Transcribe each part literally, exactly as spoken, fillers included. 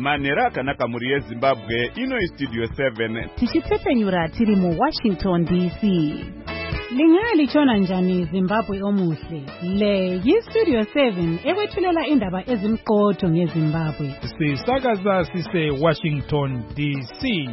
Manera akanaka muri yeZimbabwe ino istudio seven. Tichitsepenyura tiri mu Washington D C. Lingali chona njani Zimbabwe omuhle. Le yistudio seven ekwethulela indaba ezimqotho ngeZimbabwe. Sisakaza sise Washington D C.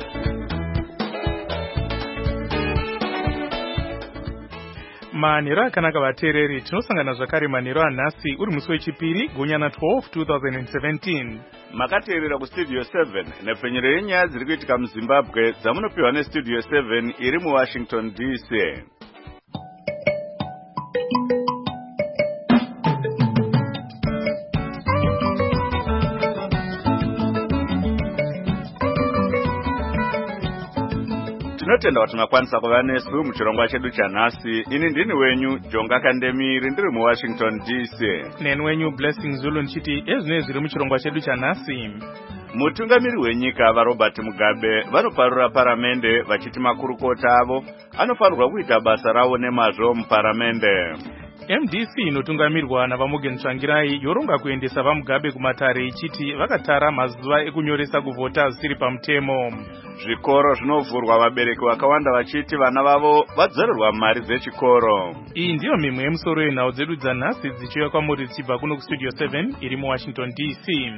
Manera akanaka vateereri, tinosangana zvakare manero anhasi uri musi wechipiri gunyana twelve two thousand seventeen. Makateerera kustudio seven nepfenyero yenyaya dziri kuitika muZimbabwe dzamunopiwa nestudio seven iri muWashington D C. Tinotenda kuti makwanisa kuva nesu muchirongwa chedu chanhasi. Ini ndini wenyu Jonga Kandemiri ndiri muWashington D C. Neni wenyu Blessing Zulu nchiti ezvine zviri muchirongwa chedu chanhasi. Mutungamiri wenyika vaRobert Mugabe vanoparura paramende vachiti makurukota avo anofanirwa kuita basa ravo nemazvo muparamende. M D C inotungamirwa navaMorgan Tsvangirai yoronga kuendesa vaMugabe kumatare ichiti vakatara mazuva ekunyoresa kuvhota zvisiri pamutemo. Zvikoro zvinovhurwa vabereki vakawanda vachiti vana vavo vadzorerwa mari dzechikoro. Iyi ndiyo mimwe yemusoro yenhau dzedu dzanhasi dzichiuya kwamuri dzichibva kuno kustudio seven iri muWashington D C.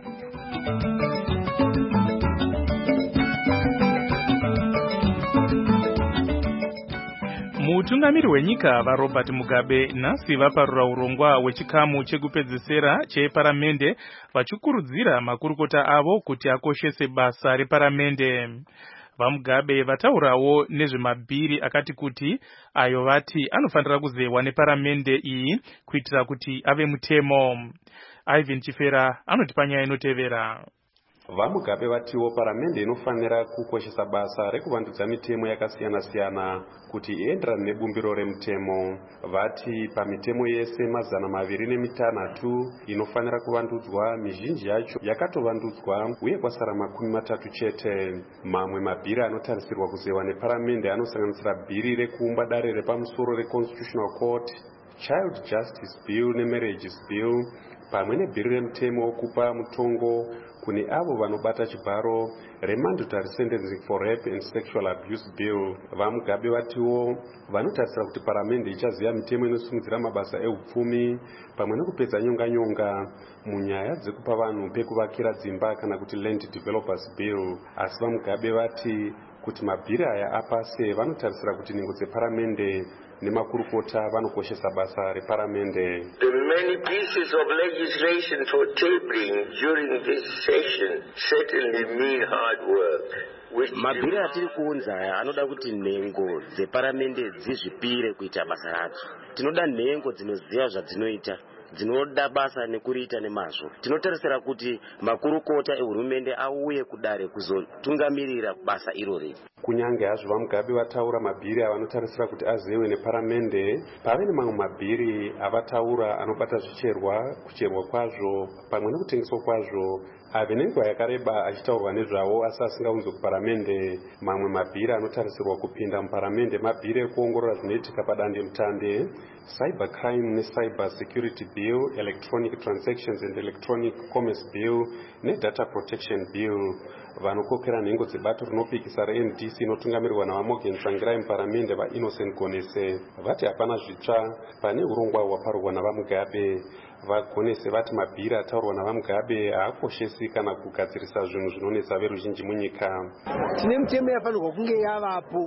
Mutungamiri wenyika vaRobert Mugabe nhasi vaparura urongwa hwechikamu chekupedzisira cheparamende vachikurudzira makurukota avo kuti akoshese basa reparamende. VaMugabe vataurawo nezvemabhiri akati kuti ayo vati anofanira kuzewa neparamende iyi kuitira kuti ave mutemo. Ivan Chifera anoti panyaya inotevera. VaMugabe vatiwo paramende inofanira kukoshesa basa rekuvandudza mitemo yakasiyana-siyana kuti ienderane nebumbiro remutemo. Vati pamitemo yese mazana maviri nemitanhatu inofanira kuvandudzwa, mizhinji yacho yakatovandudzwa uye kwasara makumi matatu chete. Mamwe mabhiri anotarisirwa kuzewa neparamende anosanganisira bhiri rekuumba dare repamusoro reConstitutional Court, Child Justice Bill neMarriages Bill, pamwe nebhiri remutemo wokupa mutongo kune avo vanobata chibharo, remandatory sentencing for rape and sexual abuse bill. VaMugabe vatiwo vanotarisira kuti paramende ichaziva mitemo inosimudzira mabasa ehupfumi pamwe nekupedza nyonga-nyonga munyaya dzekupa vanhu pekuvakira dzimba kana kuti land developers bill. Asi VaMugabe vati kuti mabhiri aya apase vanotarisira kuti nhengo dzeparamende nemakurukota vanokoshesa basa reparamende. The many pieces of legislation for tabling during this session certainly mean hard work. Mabhiri atiri kuunza aya anoda kuti nhengo dzeparamende dzizvipire kuita basa radzo. Tinoda nhengo dzinoziva zvadzinoita, dzinoda basa nekuriita nemazvo. Tinotarisira kuti makurukota ehurumende auye kudare kuzotungamirira basa irori. Kunyange hazvo VaMugabe vataura mabhiri avanotarisira kuti azewe neparamende, pave nemamwe mabhiri avataura anobata zvicherwa, kucherwa kwazvo pamwe nekutengeswa kwazvo, ave nenguva yakareba achitaurwa nezvavo asi asingaunzwe kuparamende. Mamwe mabhiri anotarisirwa kupinda muparamende mabhiri ekuongorora zvinoitika padandemutande, Cyber Crime neCyber Security Bill, Electronic Transactions and Electronic Commerce Bill neData Protection Bill. Vanokokera nhengo dzebato rinopikisa reN D C inotungamirwa navaMorgan Tsvangirai muparamende vaInnocent Gonese vati hapana zvitsva pane urongwa hwaparurwa navaMugabe. Vagonese vati mabhiri ataurwa navaMugabe haakoshesi kana kugadzirisa zvinhu zvinonetsa veruzhinji munyika. Tine mitemo yafanirwa kunge yavapo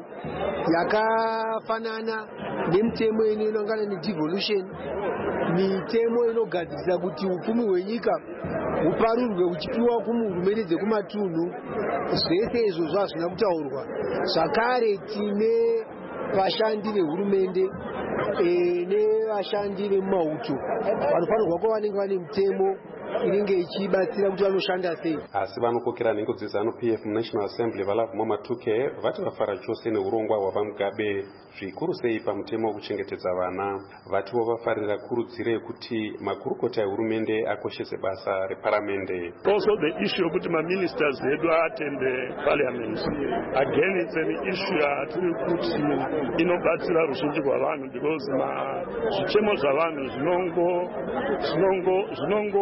yakafanana nemitemo inoungana nedevolution, mitemo inogadzirisa kuti upfumi hwenyika huparurwe huchipiwa kuhurumende dzekumatunhu. Zvese izvozvo hazvina kutaurwa. Zvakare tine vashandi vehurumende nevashandi vemumauto vanofanirwa kuva vanenge vane mitemo inenge ichibatsira kuti vanoshanda sei. Asi vanokokera nhengo dzeZANU P F muNational Assembly vaLove Matuke vati vafara chose neurongwa hwavaMugabe zvikuru sei pamutemo wekuchengetedza vana. Vatiwo vafarira kurudziro yekuti makurukota ehurumende akoshese basa reparamende. Also the issue yekuti maministers edu atende parliament, again it's an issue yatiri kuti inobatsira ruzhinji rwavanhu because zvichemo zvavanhu zvinongo zvinongo zvinongo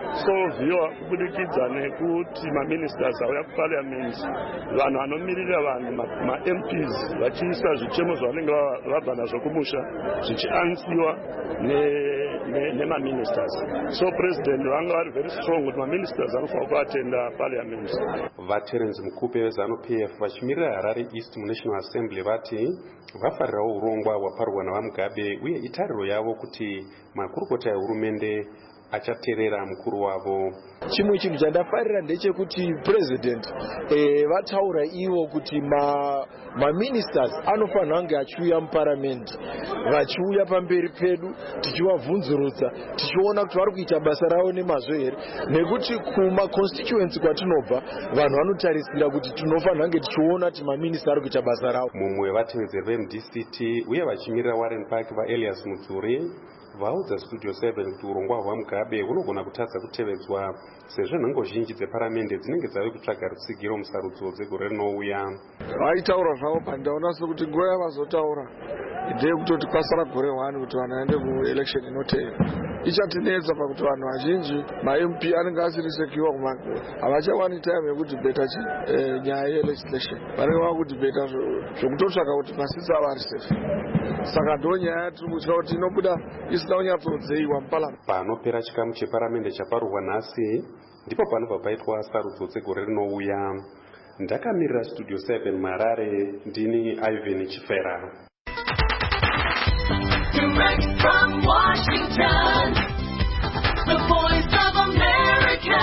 solviwa kubudikidza nekuti maministers auya kuparliament, vanhu vanomirira vanhu ma-M Ps vachiisa zvichemo zvavanenge vabva nazvo kumusha zvichiansiwa nemaministers. So president vanga vari very strong kuti maministers anofanira kuatenda parliament. vaTerence Mukupe veZANU-P F vachimirira Harare East muNational Assembly vati vafarirawo urongwa hwaparwa navaMugabe uye itariro yavo kuti makurukota ehurumende achateerera mukuru wavo. Chimwe chinhu chandafarira ndechekuti president eh, vataura ivo kuti ma maministers anofanira kunge achiuya muparliament vachiuya pamberi pedu tichivabvunzurudza tichiona kuti vari kuita basa ravo nemazvo here, nekuti kuma constituency kwatinobva vanhu vanotarisira kuti tinofanira kunge tichiona kuti maminister ari kuita basa ravo. Mumwe wevatevedzeri veM D C T uye vachimirira Warren Park vaElias Mudzuri vaudza Studio seven kuti urongwa hwaMugabe hunogona kutadza kutevedzwa sezvo nhengo zhinji dzeparamende dzinenge dzave kutsvaga rutsigiro musarudzo dzegore rinouya. Vaitaura zvavo pandaona sekuti nguva yavazotaura ndeyekutoti kwasara gore one kuti vanhu vaende muelection inotevera. Ichatinetsa pakuti vanhu vazhinji ma-M P anenge asiri sekiwa kumago havachawani time yekudhibheta nyaya yelegislation, vanenge vava kudhibheta zvokutotsvaga kuti masisi avo ari safe. Saka ndo nyaya tiri kutya kuti inobuda isina kunyatsodzeiwa muparliament. Panopera chikamu cheparamende chaparurwa nhasi ndipo panobva paitwa sarudzo dzegore rinouya. Ndakamirira Studio seven Marare, ndini Ivan Chifera. Direct from Washington, the voice of America,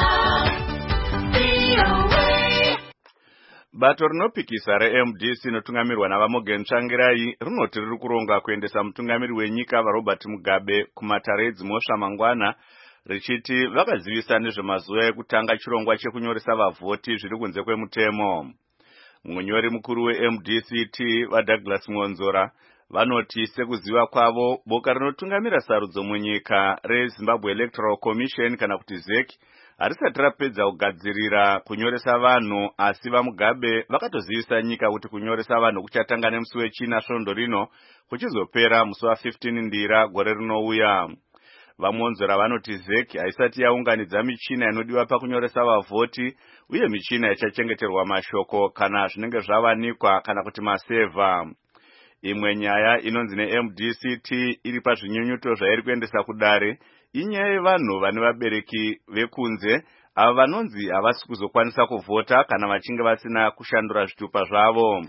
V O A. Bato rinopikisa reM D C inotungamirwa navaMorgan Tsvangirai rinoti riri kuronga kuendesa mutungamiri wenyika vaRobert Mugabe kumatare edzimhosva mangwana, richiti vakazivisa nezvemazuva ekutanga chirongwa chekunyoresa vavhoti zviri kunze kwemutemo. Munyori mukuru weM D C T vaDouglas Ngonzora vanoti sekuziva kwavo boka rinotungamira sarudzo munyika reZimbabwe Electoral Commission kana kuti Z E C harisati rapedza kugadzirira kunyoresa vanhu, asi vaMugabe vakatozivisa nyika kuti kunyoresa vanhu kuchatanga nemusi wechina svondo rino kuchizopera musi wa15 ndira gore rinouya. Vamonzora vanoti Z E C haisati yaunganidza michina inodiwa pakunyoresa vavhoti uye michina ichachengeterwa mashoko kana zvinenge zvavanikwa kana kuti maseva. Imwe nyaya inonzi neM D C T iri pazvinyunyuto zvairi kuendesa kudare inyaya yevanhu vane vabereki vekunze ava vanonzi havasi kuzokwanisa kuvhota kana vachinge vasina kushandura zvitupa zvavo.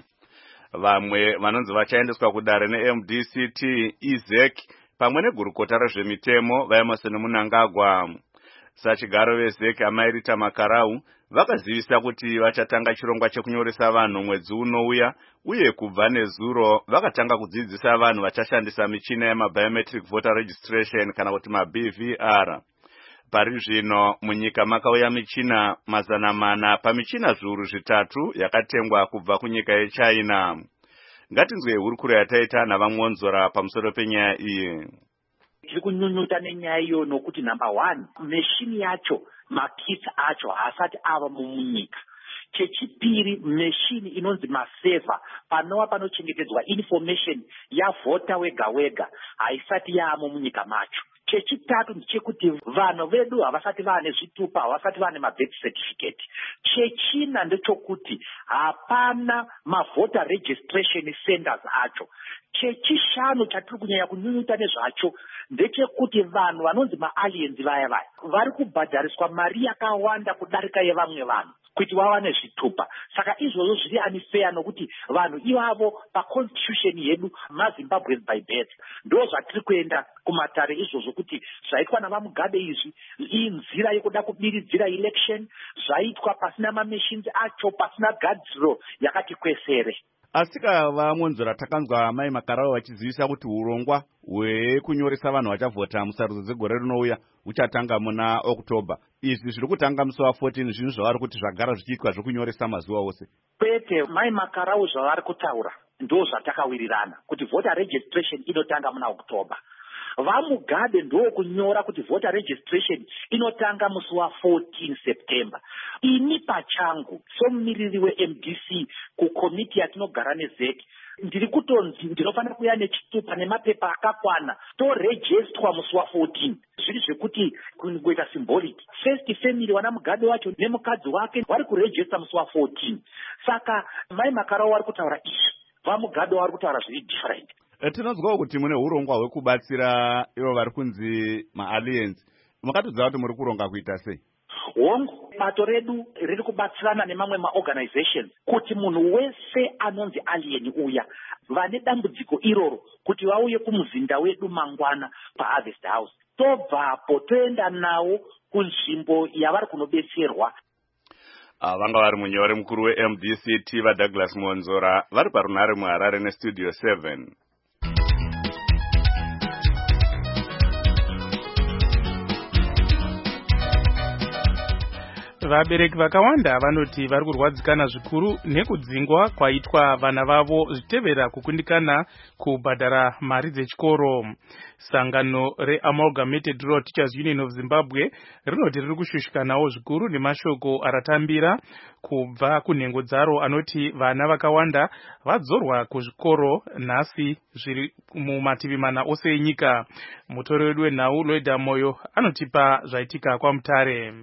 Vamwe vanonzi vachaendeswa kudare neM D C T iZ E C pamwe negurukota rezvemitemo vaEmerson Mnangagwa. Sachigaro veZ E C Amairita Makarau vakazivisa kuti vachatanga chirongwa chekunyoresa vanhu mwedzi unouya uye kubva nezuro vakatanga kudzidzisa vanhu vachashandisa michina yemabiometric voter registration kana kuti maB V R. Pari zvino munyika makauya michina mazana mana pamichina zviuru zvitatu yakatengwa kubva kunyika yeChina. Ngatinzwe hurukuro yataita navaMonzora pamusoro penyaya iyi. Tiri kunyunyuta nenyaya iyo nokuti number one, meshini yacho makits acho haasati ava munyika. Chechipiri, meshini inonzi maseva panova panochengetedzwa information yavhota wega wega haisati yaamo munyika macho. Chechitatu ndechekuti vanhu vedu havasati vane zvitupa, havasati vane mabirth certificate. Chechina ndechokuti hapana mavoter registration centers acho. Chechishanu chatiri kunyanya kunyunyuta nezvacho ndechekuti vanhu vanonzi maaliens vaya vaya vari kubhadhariswa mari yakawanda kudarika yevamwe vanhu kuti vawane zvitupa. Saka izvozvo zviri unfair nokuti vanhu ivavo paconstitution yedu maZimbabwe by birth ndo zvatiri kuenda kumatare izvozvo kuti zvaitwa navaMugabe izvi inzira yekuda kubiridzira election zvaitwa pasina mamachines acho, pasina gadziro yakati kwesere. Asika vaMonzora takanzwa Mai Makarau vachizivisa kuti urongwa hwekunyoresa vanhu vachavhota musarudzo dzegore rinouya uchatanga muna October. Izvi zviri kutanga musi wa14 zvinhu zvavari kuti zvagara zvichiitwa zvokunyoresa mazuva ose. Kwete, Mai Makarau zvavari kutaura ndo zvatakawirirana kuti voter registration inotanga muna October. VaMugabe ndo kunyora kuti voter registration inotanga musi wa14 September. Ini pachangu somumiriri weM D C kukomiti yatinogara neZ E C ndiri kutonzi ndinofanira kuya nechitupa nemapepa akakwana torejestwa musi wa14 zviri zvekuti kuita symbolic. First family wana Mugabe wacho nemukadzi wake vari kurejesta musi wa14. Saka mai Makarawa vari kutaura izvi, vaMugabe vari kutaura zviri different. Tinonzwawo kuti mune urongwa hwekubatsira ivo vari kunzi ma-alliance. Makatodza kuti muri kuronga kuita sei? Hongu, bato redu riri kubatsirana nemamwe ma-organizations kuti munhu wese anonzi alien uya vane dambudziko iroro kuti vauye kumuzinda wedu mangwana paHarvest House. Tobvapo toenda nawo kunzvimbo yavari kunobetserwa. Uh, vanga vari munyori mukuru we-M D C T vaDouglas Monzora vari parunare muHarare nestudio seven. Vabereki vakawanda vanoti vari kurwadzikana zvikuru nekudzingwa kwaitwa vana vavo zvitevera kukundikana kubhadhara mari dzechikoro. Sangano reAmalgamated Rural Teachers Union of Zimbabwe rinoti riri kushushikanawo zvikuru nemashoko aratambira kubva kunhengo dzaro anoti vana vakawanda vadzorwa kuzvikoro nhasi zviri mumativi mana ose enyika. Mutori wedu wenhau Loida Moyo anotipa zvaitika kwaMutare.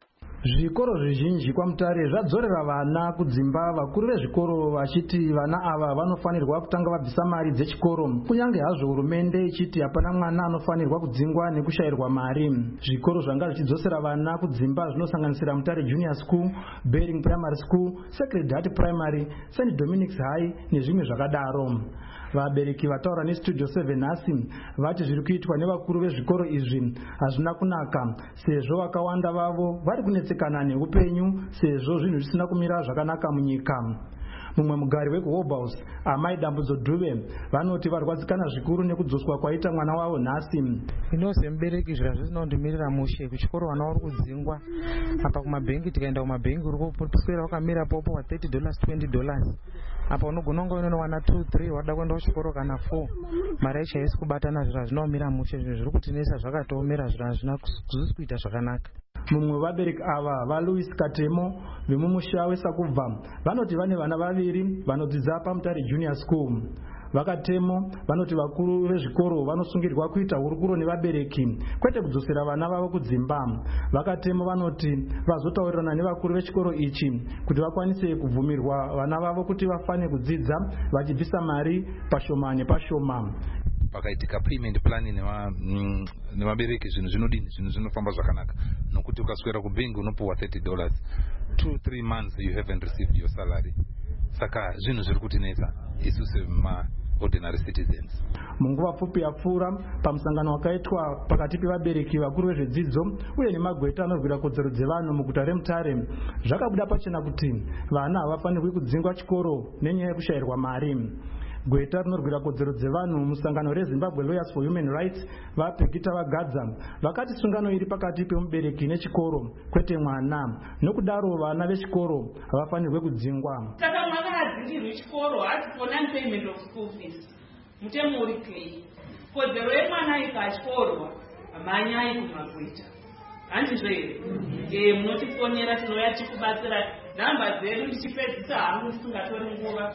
Zvikoro zvizhinji kwaMutare zvadzorera vana kudzimba, vakuru vezvikoro vachiti vana ava vanofanirwa kutanga vabvisa mari dzechikoro, kunyange hazvo hurumende ichiti hapana mwana anofanirwa kudzingwa nekushayirwa mari. Zvikoro zvanga zvichidzosera vana kudzimba zvinosanganisira Mutare Junior School, Bering Primary School, Sacred Heart Primary, Saint Dominic's High nezvimwe zvakadaro. Vabereki vataura nestudio seven nhasi vati zviri kuitwa nevakuru vezvikoro izvi hazvina kunaka, sezvo vakawanda vavo vari kunetsekana neupenyu sezvo zvinhu zvisina kumira zvakanaka munyika. Mumwe mugari wekuHobhouse, Amai Dambudzo Dube, vanoti varwadzikana zvikuru nekudzoswa kwaita mwana wavo nhasi. Inose mubereki zvira zvinondimirira mushe kuchikoro vana vari kudzingwa. Apa kumabhengi tikaenda kumabhengi uri kuswera wakamira popo wa thirty dollars twenty dollars. Apa unogona kunge unoona wana two three wada kuenda kuchikoro kana four. Mari yacho haisi kubatana, zvira zvinomira mushe, zviro zviri kutinesa zvakatoomera, zvira hazvina kuita zvakanaka. Mumwe vabereki ava vaLouis Katemo vemumusha weSakubva vanoti vane vana vaviri vanodzidza paMutare Junior School. Vakatemo vanoti vakuru vezvikoro vanosungirwa kuita hurukuro nevabereki kwete kudzosera vana vavo kudzimba. Vakatemo vanoti vazotaurirana nevakuru vechikoro ichi kuti vakwanise kubvumirwa vana vavo kuti vafane kudzidza vachibvisa mari pashoma nepashoma. Pakaitika payment plan nema nemabereki zvinhu zvinodini zvinhu zvinofamba zvakanaka, nokuti ukaswera kubengi unopuwa thirty dollars two three months you haven't received your salary. Saka zvinhu zviri kutinesa isu sema ordinary citizens. Munguva pfupi yapfuura pamusangano wakaitwa pakati pevabereki vakuru vezvedzidzo uye nemagweta anorwira kodzero dzevanhu muguta reMutare, zvakabuda pachena kuti vana havafanirwi kudzingwa chikoro nenyaya yekushayirwa mari. Gweta rinorwira kodzero dzevanhu musangano reZimbabwe Lawyers for Human Rights vaPekita Vagadza vakati sungano iri pakati pemubereki nechikoro kwete mwana, nokudaro vana vechikoro havafanirwe kudzingwa. Saka mwana adzingirwe chikoro hati for non-payment of school fees. Mutemo uri kei. Kodzero yemwana ikatyorwa manyai kumagweta. Handizvo here? Eh, munotifonera tinouya tikubatsira. Nhamba dzedu ndichipedzisa hangu tisingatori nguva.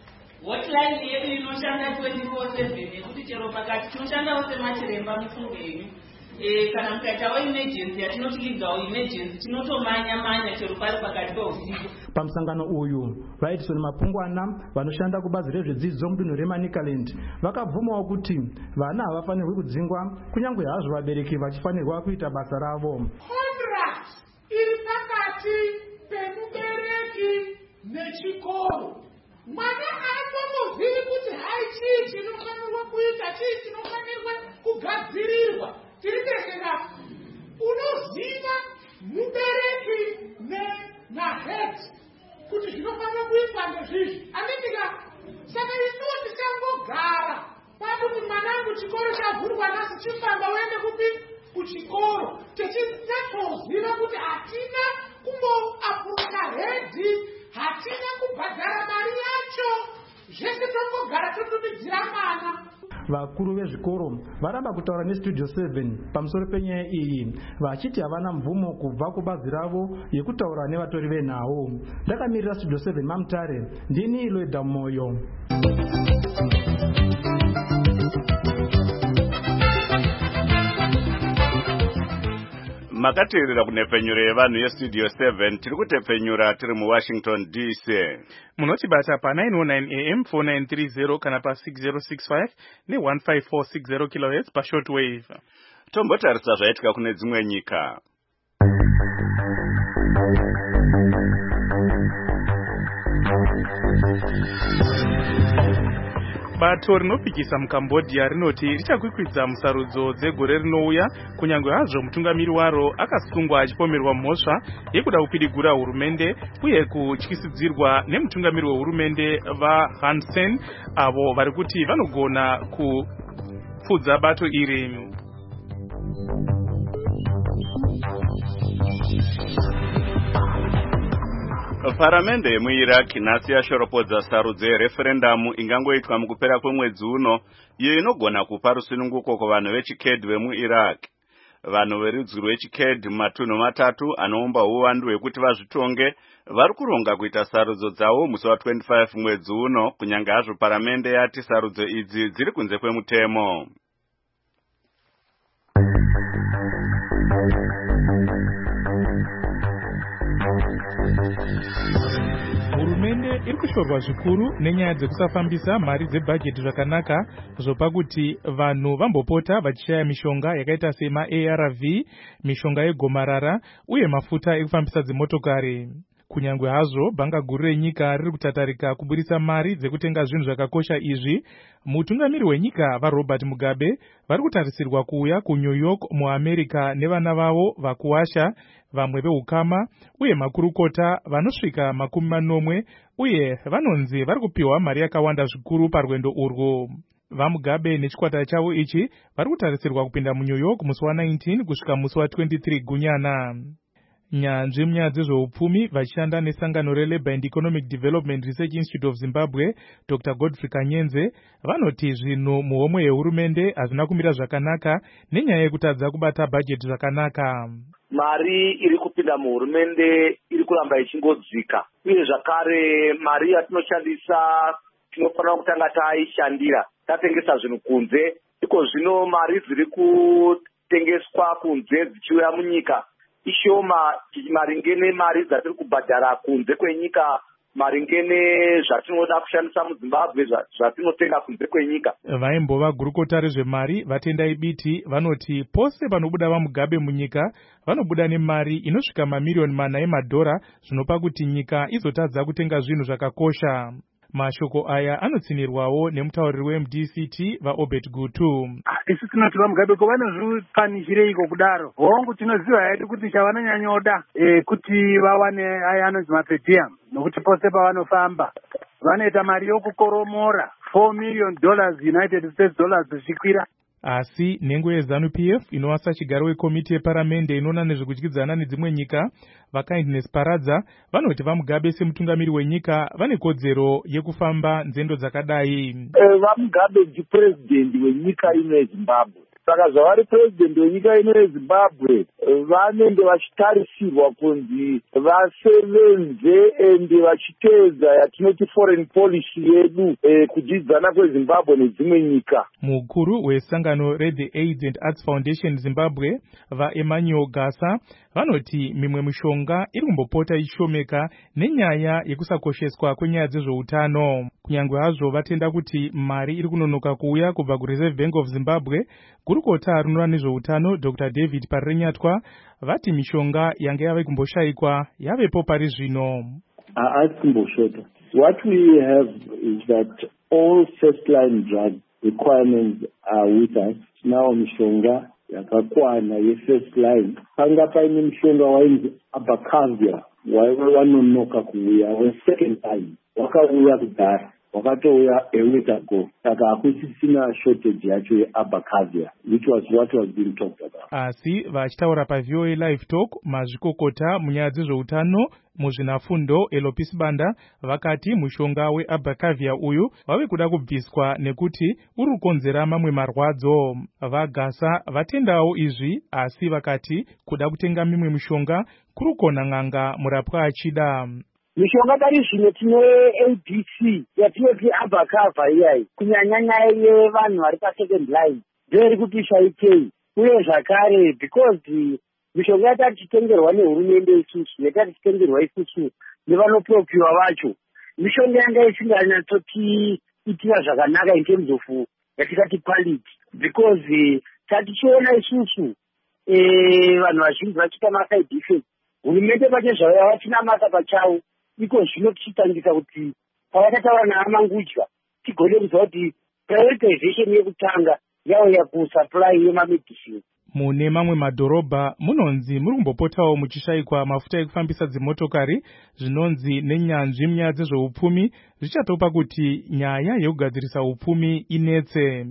Hotline yedu inoshanda twenty-four seven yekuti chero pakati tinoshandawo semachiremba mufungo yenyu. Eh, kana mukaitawo emergency yatinoti legal emergency tinotomanya manya chero pari pakati peusiku. Pamusangano uyu vaitison Mapungwana vanoshanda kubazi rezvedzidzo mudunhu reManicaland vakabvumawo kuti vana havafanirwi kudzingwa kunyange hazvo vabereki vachifanirwa kuita basa ravo. Contract iri pakati pemubereki nechikoro. Mwana atombozivi kuti hai chii chinofanirwa kuita, chii chinofanirwa kugadzirirwa. Tiri pesera unoziva mubereki nahead kuti zvinofanirwa kuitwa ndezvizvi. Andindika saka isuwo tisangogara pakuti mwanangu chikoro chavhurwa nhasi chifamba uende kupi kuchikoro. Tichinyatsoziva kuti hatina kumboapuruka hedi, hatina kubhadhara mari yacho, zvese tongogara totumidzira mwana. vakuru vezvikoro varamba kutaura nestudio seven pamusoro penyaya iyi vachiti havana mvumo kubva kubazi ravo yekutaura nevatori venhau. Ndakamirira studio seven Mamutare, ndini Loida Moyo. Makateerera kunepfenyuro yevanhu yestudio seven tiri kutepfenyura tiri muWashington D C. Munotibata pa nine oh nine A M four nine three zero kana pa six zero six five ne one five four six zero kilohertz pa shortwave. Tombotarisa zvaitika kune dzimwe nyika. Bato rinopikisa muCambodia rinoti richakwikwidza musarudzo dzegore rinouya kunyange hazvo mutungamiri waro akasungwa achipomerwa mhosva yekuda kupidigura hurumende uye kutyisidzirwa nemutungamiri wehurumende vaHun Sen avo vari kuti vanogona kupfudza bato iri. Paramende yemuIraq nhasi yashoropodza sarudzo yereferendamu ingangoitwa mukupera kwemwedzi uno iyo inogona kupa rusununguko kuvanhu vechiKurd vemuIraq. Vanhu verudzi rwechiKurd mumatunhu matatu anoumba uwandu hwekuti vazvitonge vari kuronga kuita sarudzo dzavo musi wa twenty-five mwedzi uno kunyange hazvo paramende yati sarudzo idzi dziri kunze kwemutemo. Hurumende iri kushorwa zvikuru nenyaya dzekusafambisa mari dzebhajeti zvakanaka zvopa kuti vanhu vambopota vachishaya mishonga yakaita sema A R V, mishonga yegomarara uye mafuta ekufambisa dzimotokari. Kunyange hazvo bhanga guru renyika riri kutatarika kuburisa mari dzekutenga zvinhu zvakakosha izvi, mutungamiri wenyika vaRobert Mugabe vari kutarisirwa kuuya kuNew York muAmerica nevana vavo vakuwasha, vamwe veukama uye makurukota vanosvika makumi manomwe uye vanonzi vari kupiwa mari yakawanda zvikuru parwendo urwu. VaMugabe nechikwata chavo ichi vari kutarisirwa kupinda muNew York musi wa nineteen kusvika musi wa twenty-three Gunyana. Nyanzvi munyaya dzezveupfumi vachishanda nesangano reLabour and Economic Development Research Institute of Zimbabwe Doctor Godfrey Kanyenze vanoti zvinhu muhomwe yehurumende hazvina kumira zvakanaka nenyaya yekutadza kubata bhajeti zvakanaka. Mari iri kupinda muhurumende iri kuramba ichingodzika uye zvakare mari yatinoshandisa tinofanira kutanga taishandira tatengesa zvinhu kunze. Iko zvino mari dziri kutengeswa kunze dzichiuya munyika ishoma maringe nemari dzatiri kubhadhara kunze kwenyika maringe nezvatinoda kushandisa muZimbabwe zvatinotenga kunze kwenyika. Vaimbova gurukota rezvemari vatendai biti vanoti pose panobuda vaMugabe munyika vanobuda nemari inosvika mamiliyoni mana emadhora zvinopa kuti nyika izotadza kutenga zvinhu zvakakosha. Mashoko aya anotsinirwawo nemutauriri weM D C T vaObert Gutu. Isi tinoti vaMugabe ko vanozvipanishireiko kudaro? Hongu tinoziva hedu kuti chavanonyanyoda e, kuti vawane aya anonzi mapedium nokuti pose pavanofamba vanoita mari yokukoromora four million dollars United States dollars zvichikwira. Asi nhengo yeZanu P F inowasa chigaro wekomiti yeparamende inoona nezvekudyidzana nedzimwe nyika vaKindness Paradza vanoti vaMugabe semutungamiri wenyika vane kodzero yekufamba nzendo dzakadai. VaMugabe ndipresident wenyika ino yeZimbabwe. Saka zvavari president wenyika ino yeZimbabwe vanenge vachitarisirwa kunzi vasevenze ende vachiteedza yatinoti foreign policy yedu e, kudyidzana kweZimbabwe nedzimwe nyika. Mukuru wesangano reThe AIDS and Arts Foundation Zimbabwe vaEmmanuel Gasa vanoti mimwe mishonga iri kumbopota ishomeka nenyaya yekusakosheswa kwenyaya dzezveutano. Kunyange hazvo vatenda kuti mari iri kunonoka kuuya kubva kuReserve Bank of Zimbabwe, gurukota rinoona nezveutano Doctor David Parirenyatwa vati mishonga yange yave kumboshayikwa yavepo pari zvino. Haasi kumboshota. What we have is that all first line drug requirements are with us. Now mishonga yakakwana ye-first line. Panga paine mishonga wainzi Abacavia waive wanonoka kuuya we-second line wakauya kudhara. wakatouya a week ago. Saka hakusisina shortage yacho yeAbacavia, which was what was being talked about. Asi vachitaura pa-V O A Live Talk, mazvikokota munyaya dzezveutano muzvinafundo Elopis Banda vakati mushonga weAbacavia uyu wave kuda kubviswa nekuti uri kukonzera mamwe marwadzo. Vagasa vatendawo izvi, asi vakati kuda kutenga mimwe mishonga kurukona n'anga murapwa achida. Mishonga dari zvino tine A B C yatinoti Abacava iyayi kunyanyanya yevanhu vari pasecond line ndeyeri kuti ishaitei, uye zvakare because mishonga yatati titengerwa nehurumende isusu yatati titengerwa isusu nevanopropiwa vacho, mishonga yanga isinganyatsoti itira zvakanaka in terms of yatikati quality, because tatichiona isusu vanhu vazhinji vachiita maside effects. Hurumende pache zvayo yavatina masa pachawo, iko zvino tichitangisa kuti pavakataura naamangudya tigone kuziva kuti prioritization yekutanga yauya kusupply yemamedicine. Mune mamwe madhorobha munonzi muri kumbopotawo muchishayikwa mafuta ekufambisa dzimotokari, zvinonzi nenyanzvi munyaya dzezveupfumi zvichatopa kuti nyaya yekugadzirisa upfumi inetse.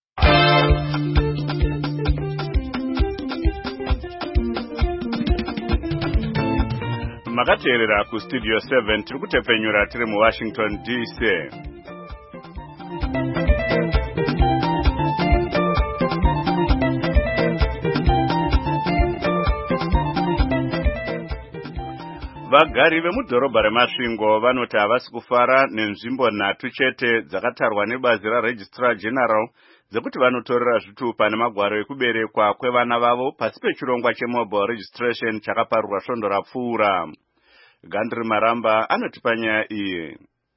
Makateerera ku Studio seven tiri kutepfenyura tiri mu Washington D C. Vagari vemudhorobha reMasvingo vanoti havasi kufara nenzvimbo nhatu chete dzakatarwa nebazi raRegistrar General dzekuti vanotorera zvitupa nemagwaro ekuberekwa kwevana vavo pasi pechirongwa chemobile registration chakaparurwa svondo rapfuura. Gandri Maramba anotipa nyaya iyi.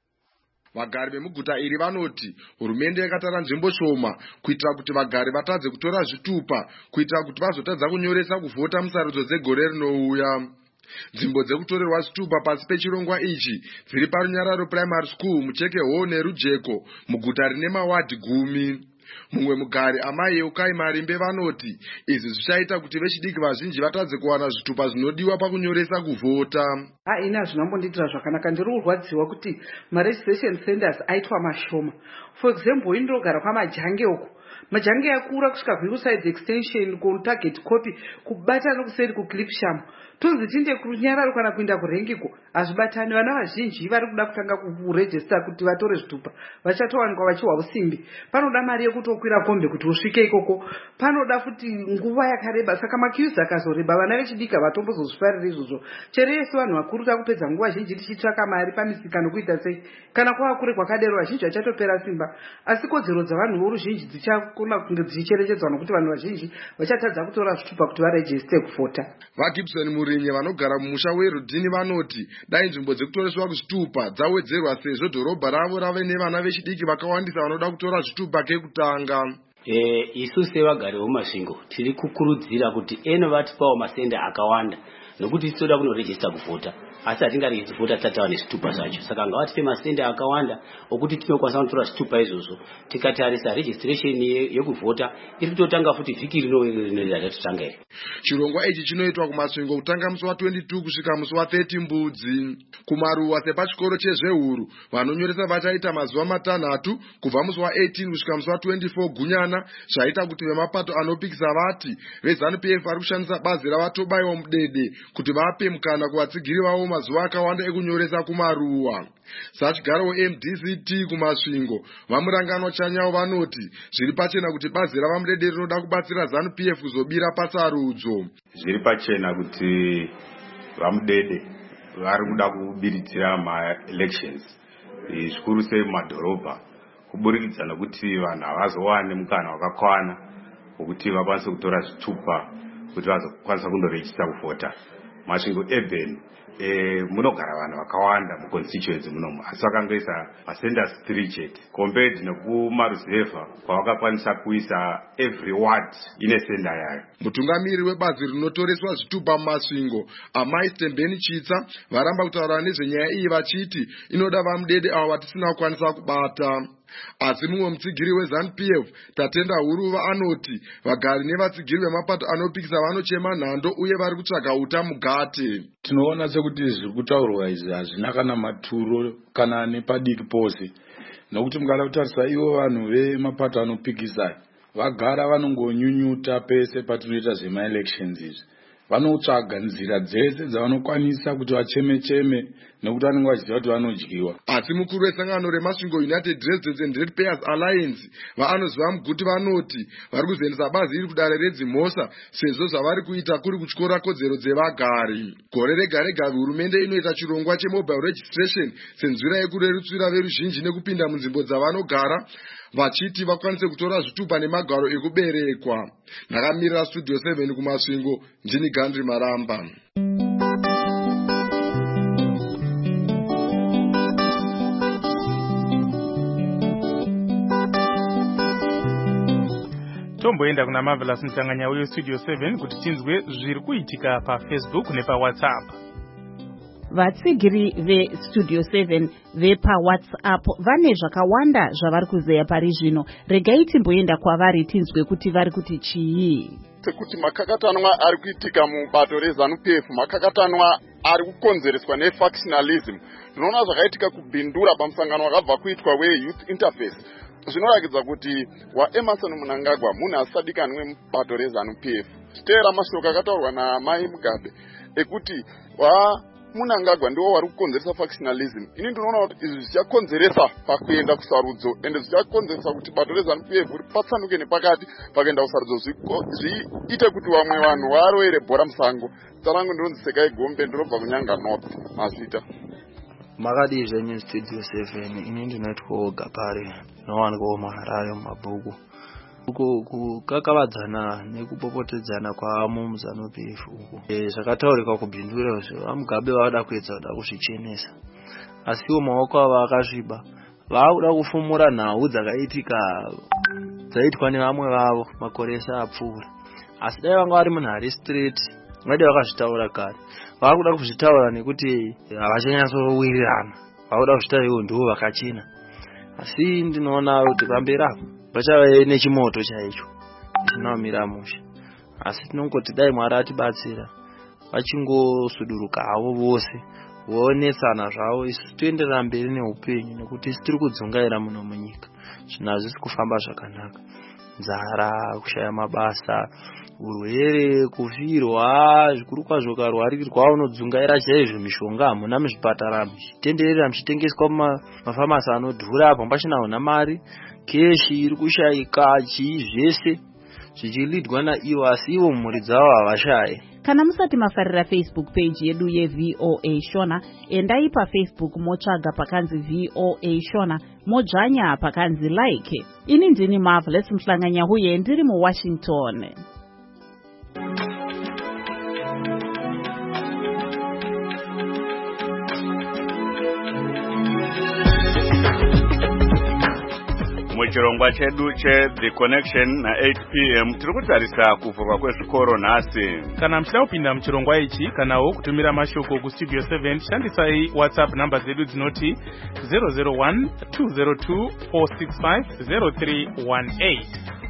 Vagari vemuguta iri vanoti hurumende yakatara nzvimbo shoma kuitira kuti vagari vatadze kutora zvitupa kuitira kuti vazotadza kunyoresa kuvhota musarudzo dzegore rinouya. Nzvimbo dzekutorerwa zvitupa pasi pechirongwa ichi dziri paRunyararo Primary School, Mucheke Hall neRujeko muguta rine mawadhi gumi. Mumwe mugari amai Eukai Marimbe vanoti izvi zvichaita kuti vechidiki vazhinji vatadze kuwana zvitupa zvinodiwa pakunyoresa kuvhota. Haina zvinambonditira zvakanaka, ndiri kurwadziwa kuti maregistration centers aitwa mashoma. For example, indogara kwamajange uko, majange yakura kusvika kuHillside extension kutarget copy kubata nokuseri kuClipsham, tonzi tinde kuRunyararo kana kuenda kurengiko hazvibatani. Vana vazhinji vari kuda kutanga kuregister kuti vatore zvitupa vachatowanikwa vachiwa usimbi. Panoda mari yekutokwira kombe kuti usvike ikoko, panoda futi nguva yakareba, saka makiuzi akazoreba vana vechidiki havatombozozifarira izvozvo. Chero yesu vanhu vakuru takupedza nguva zhinji tichitsvaka mari pamisika nokuita sei, kana kwava kure kwakadero vazhinji vachatopera simba. Asi kodzero dzavanhu voruzhinji dzichakona kunge dzichicherechedzwa nokuti vanhu vazhinji vachatadza kutora zvitupa kuti varejiste kuvhota. VaGibson Murinye vanogara mumusha weRudhini vanoti dai nzvimbo dzekutoreswa zvitupa dzawedzerwa sezvo dhorobha ravo rave nevana vechidiki vakawandisa vanoda kutora zvitupa kekutanga. Eh, isu sevagari veMasvingo tiri kukurudzira kuti eno vatipawo masenda akawanda nokuti tinoda kunorejista kuvhota, asi hatingaregi kuvhota tisati tava nezvitupa zvacho. Saka ngavatipe masenda akawanda okuti tinokwanisa kutora zvitupa izvozvo. Tikatarisa registration yekuvhota iri kutotanga futi vhiki rino rinoenda tatotanga iri. Chirongwa ichi chinoitwa kuMasvingo kutanga musi wa22 kusvika musi wa30 Mbudzi. Kumaruwa sepachikoro chezvehuru vanonyoresa vachaita mazuva matanhatu kubva musi wa18 kusvika musi wa24 Gunyana, zvaita kuti vemapato anopikisa vati veZANU-P F vari kushandisa bazi ravatobayiwa mudede kuti vape mukana kuvatsigiri vavo mazuva akawanda ekunyoresa kumaruwa. Sachigaro M D C T kuMasvingo vamuranganwa Chanyawo vanoti zviri pachena kuti bazi ravamudede rinoda kubatsira ZANU-P F kuzobira pasarudzo. Zviri pachena kuti vamudede vari kuda kubiritsira ma-elections zvikuru sei mumadhorobha, kuburikidza nokuti vanhu havazowane mukana wakakwana wokuti vakwanise kutora zvitupa kuti vazokwanisa kundorejista kuvhota. Masvingo urban e, munogara vanhu vakawanda muconstituency munomu, asi vakangoisa masenders three chete compared nekumaruzevha kwavakakwanisa kuisa every ward ine senda yayo. Mutungamiri webazi rinotoreswa zvitupa muMasvingo amai Stembeni Chitsa varamba kutaura nezvenyaya iyi vachiti inoda vamudede avo vatisina kukwanisa kubata. Asi mumwe mutsigiri weZANU-P F Tatenda Huruva anoti vagari nevatsigiri vemapato anopikisa vanochema nhando uye vari kutsvaga uta mugate. Tinoona sekuti zviri kutaurwa izvi hazvina kana maturo kana nepadiki pose, nokuti mukada kutarisa ivo vanhu vemapato anopikisa vagara vanongonyunyuta pese patinoita zvemaelections izvi. Vanotsvaga nzira dzese dzavanokwanisa kuti vacheme-cheme nekuti vanenge vachiziva kuti vanodyiwa. Asi mukuru wesangano remasvingo United Residents and Ratepayers Alliance vaanoziva muguti vanoti vari kuzoendesa bazi iri kudare redzimhosa sezvo zvavari kuita kuri kutyora kodzero dzevagari. Gore rega rega hurumende inoita chirongwa chemobile registration senzira yekurerutsira veruzhinji nekupinda munzvimbo dzavanogara vachiti vakwanise kutora zvitupa nemagaro ekuberekwa. Ndakamirira Studio seven kumasvingo, ndini Gandri Maramba. tomboenda kuna Marvelous Msanganya uyo Studio seven kuti tinzwe zviri kuitika pa Facebook nepa WhatsApp. Vatsigiri veStudio seven vepa WhatsApp vane zvakawanda zvavari kuzeya pari zvino. Regai timboenda kwavari tinzwe kuti vari kuti chii. Sekuti makakatanwa ari kuitika mubato reZANU-P F, makakatanwa ari kukonzereswa nefactionalism. Tinoona zvakaitika kubhindura pamusangano wakabva kuitwa weYouth Interface. Zvinoratidza kuti waEmerson Mnangagwa munhu asadikanwe mubato reZANU-P F. Chiteera mashoko akataurwa naMai Mugabe ekuti wa Mnangagwa ndiwo wari kukonzeresa factionalism. Ini ndinoona kuti izvi zvichakonzeresa pakuenda kusarudzo ende zvichakonzeresa kuti bato reZANU-P F ripatsanuke nepakati pakuenda kusarudzo zviite kuti vamwe vanhu varoere bhora musango. Tsarangu ndinonzi Sekai Gombe, ndinobva kuNyanga North, Mazvita. Makadi zvenyu Studio seven, ini ndinoitwa Gapare nowanikwa muHarare mumabhuku. Kukakavadzana nekupopotedzana kwamo muZANU-P F uku zvakataurika kubhindura vaMugabe vada kuedza kuda kuzvichenesa, asiwo maoko avo akasviba. Vakuda kufumura nhau dzakaitika dzaitwa nevamwe vavo makore ese apfuura, asi dai vanga vari munhare straight vadai vakazvitaura kare. Vakuda kuzvitaura nekuti havachanyatsowirirana, vakuda kuzvitaura ivo ndivo vakachena. Asi ndinoona kuti pamberi apo vachava nechimoto chaicho chinomira musha, asi tinongoti dai Mwari atibatsira vachingosuduruka havo vose voonetsana zvavo, isu toenderera mberi neupenyu nekuti isi tiri kudzungaira muno munyika. Zvinhu hazvisi kufamba zvakanaka, nzara, kushaya mabasa, urwere, kufirwa, zvikuru kwazvo karwarirwa unodzungaira chaizvo. Mishonga hamuna muzvipatara, muchitenderera muchitengeswa mumafamasi anodhura, apo pachina una mari, keshi iri kushaika, chii zvese zvichilidwa naivo, asi ivo mhuri dzavo havashayi. Kana musati mafarira Facebook page yedu yeV O A Shona, endai paFacebook motsvaga pakanzi V O A Shona, modzvanya pakanzi like. Ini ndini Marvelous Mhlanganya huye ndiri muWashington. Muchirongwa chedu che The Connection na eight p m tiri kutarisa kuvhurwa kwezvikoro nhasi. Kana mchida kupinda muchirongwa ichi kanawo kutumira mashoko kuStudio seven, shandisai WhatsApp namba dzedu dzinoti zero zero one two zero two four six five zero three one eight.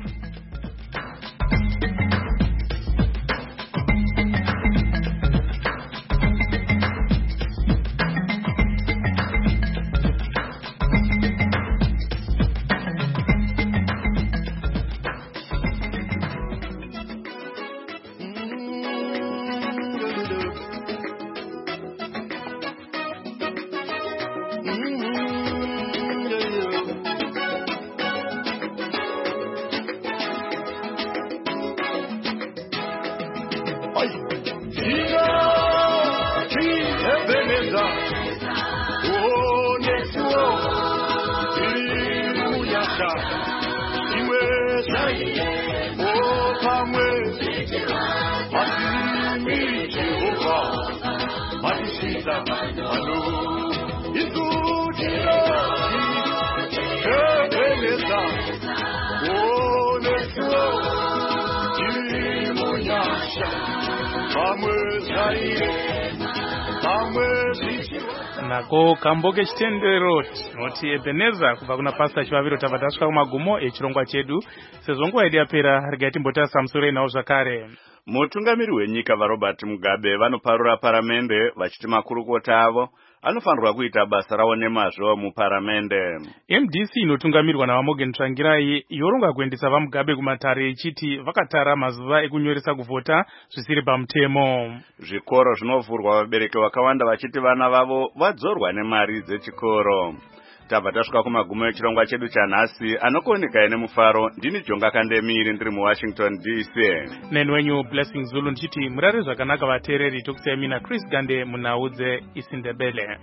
Nako kamboke chitendero tinoti Ebeneza kubva kuna Pastor Chivaviro tabva tasvika kumagumo echirongwa chedu. Sezvo nguva yedu yapera, regai timbotarisa musoro inawo zvakare. Mutungamiri wenyika vaRobert Mugabe vanoparura paramende vachiti makurukota avo anofanirwa kuita basa rawo nemazvo muparamende. M D C inotungamirwa naVaMorgan Tsvangirai yoronga kuendesa vaMugabe kumatare ichiti vakatara mazuva ekunyoresa kuvhota zvisiri pamutemo. Zvikoro zvinovhurwa vabereki vakawanda vachiti vana vavo vadzorwa nemari dzechikoro. Tabva tasvika kumagumo echirongwa chedu chanhasi, anokuoneka nemufaro. Ndini Jonga Kandemiri ndiri muWashington D C. Neni wenyu Blessing Zulu ndichiti murare zvakanaka vateereri, tokusiyai mina Chris Gande munhau dzeIsindebele.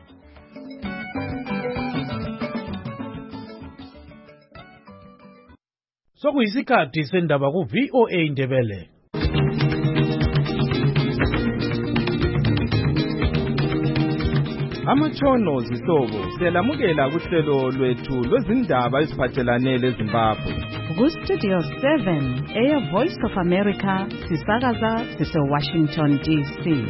Sokuyisikhathi sendaba ku V O A Ndebele. Amatshono zihlobo selamukela kuhlelo lwethu lwezindaba eziphathelane leZimbabwe. Ku Studio seven eya Voice of America sisakaza sise Washington D C.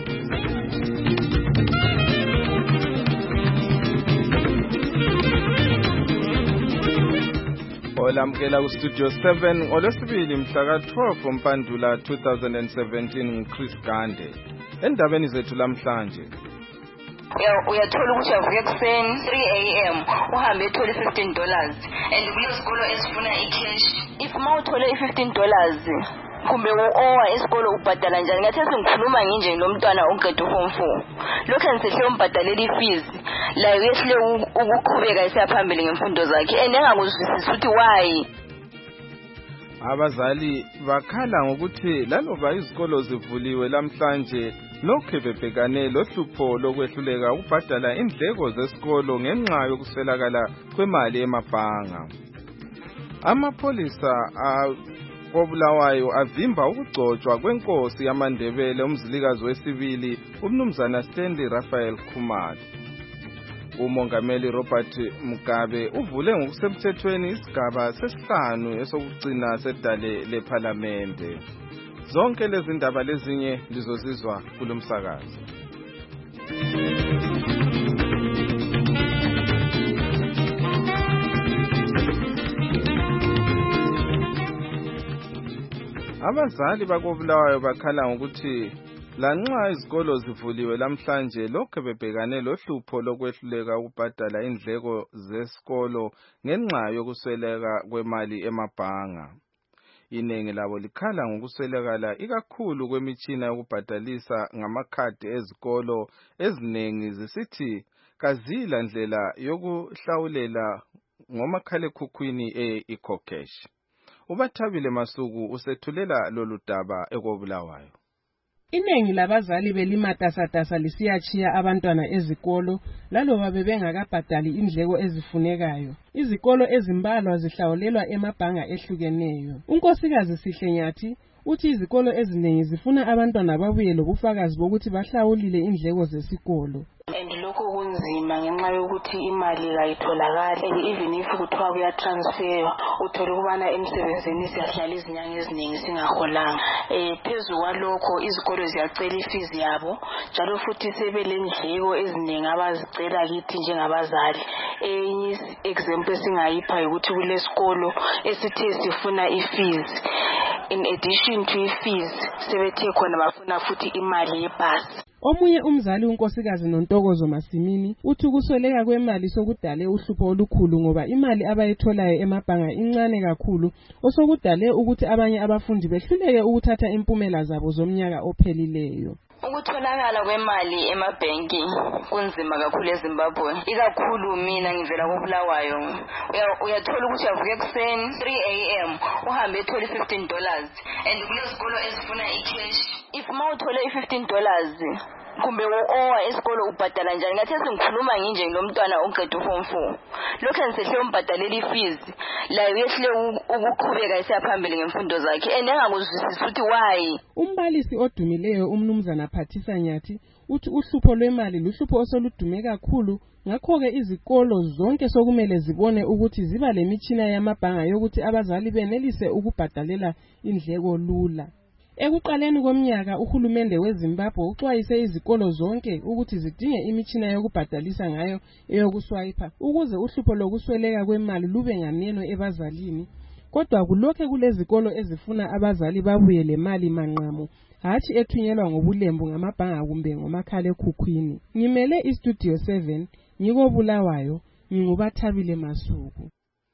Olamukela ku Studio seven olwesibili mhla ka twelve uMpandula two thousand seventeen Chris Gande. Endabeni zethu lamhlanje uyathola ukuthi avuke ekuseni three A M uhambe ethole fifteen dollars and kulesikolo esifuna icash. If mawuthole fifteen dollars kumbe uowa esikolo ubhadala njani? Ngathi sengikhuluma nginje nomntwana oqeda form four, lokho ngisehle umbhadalela ifees la uyehle ukuqhubeka esiyaphambili ngemfundo zakhe and engakuzwisisi ukuthi why. Abazali bakhala ngokuthi laloba izikolo zivuliwe lamhlanje lokho bebhekane lohlupho lokwehluleka ukubhadala indleko zesikolo ngenxa yokuswelakala kwemali emabhanga. Amapholisa koBulawayo avimba ukugcotshwa kwenkosi yamaNdebele umzilikazi wesibili uMnumzana Stanley Raphael Khumalo. Umongameli Robert Mugabe uvule ngokusemthethweni isigaba sesihlanu esokugcina sedale leParliamente. Zonke lezi ndaba lezinye lizozizwa kulomsakazo. Abazali bakoBulawayo bakhala ngokuthi lanxa izikolo zivuliwe lamhlanje lokho bebhekane lohlupho lokwehluleka ukubhadala indleko zesikolo ngenxa yokusweleka kwemali emabhanga. Iningi labo likhala ngokuswelakala ikakhulu kwemitshina yokubhadalisa ngamakhadi ezikolo eziningi zisithi kazila ndlela yokuhlawulela ngomakhalekhukhwini e-eCocash. Ubathabile Masuku usethulela lolu daba ekoBulawayo. Iningi labazali belimatasatasa lisiyachiya abantwana ezikolo laloba bebengakabhadali indleko ezifunekayo. Izikolo ezimbalwa zihlawulelwa emabhanga ehlukeneyo. Unkosikazi Sihlenyathi uthi izikolo eziningi zifuna abantwana babuye lobufakazi bokuthi bahlawulile indleko zesikolo. And lokho kunzima ngenxa yokuthi imali kayitholakali, even if kuthiwa kuyatransferwa uthola ukubana emsebenzini siyahlala izinyanga eziningi singaholanga. Eh phezu kwalokho izikolo ziyacela ifees yabo njalo futhi sebelendleko eziningi abazicela kithi njengabazali. Enye example singayipha ukuthi kulesikolo esithe sifuna ifees, in addition to ifees sebethe khona bafuna futhi imali yebhasi. Omunye umzali unkosikazi Nontokozo Masimini uthi ukusweleka kwemali sokudale uhlupho olukhulu ngoba imali abayitholayo emabhanga incane kakhulu osokudale ukuthi abanye abafundi behluleke ukuthatha impumela zabo zomnyaka ophelileyo. Ukutholakala kwemali emabhenki kunzima kakhulu eZimbabwe, ikakhulu mina ngivela koBulawayo. Uyathola ukuthi avuke ekuseni three A M uhambe ethole fifteen dollars and kulezikolo ezifuna icash. If mawuthole fifteen dollars kumbe uowa esikolo ubhadala njani? Ngathi sengikhuluma nginje nomntwana oqeda form four, lokho ngisehle umbhadalela ifees la uyehle ukuqhubeka esiyaphambili ngemfundo zakhe and engakuzwisisi ukuthi why. Umbalisi odumileyo uMnumzana Phathisa Nyathi uthi uhlupho lwemali luhlupho osoludume kakhulu, ngakho-ke izikolo zonke sokumele zibone ukuthi ziba lemitshina yamabhanga yokuthi abazali benelise ukubhadalela indleko lula. Ekuqaleni komnyaka uhulumende weZimbabwe uxwayise izikolo zonke ukuthi zidinge imitshina yokubhadalisa ngayo eyokuswiper ukuze uhlupho lokusweleka kwemali lube nganeno ebazalini. kodwa kulokhe kulezikolo ezifuna abazali babuye le mali manqamu hatshi ethunyelwa ngobulembu ngamabhanga kumbe ngomakhalekhukhwini. Ngimele iStudio seven ngiko Bulawayo, ngingubathabile Masuku.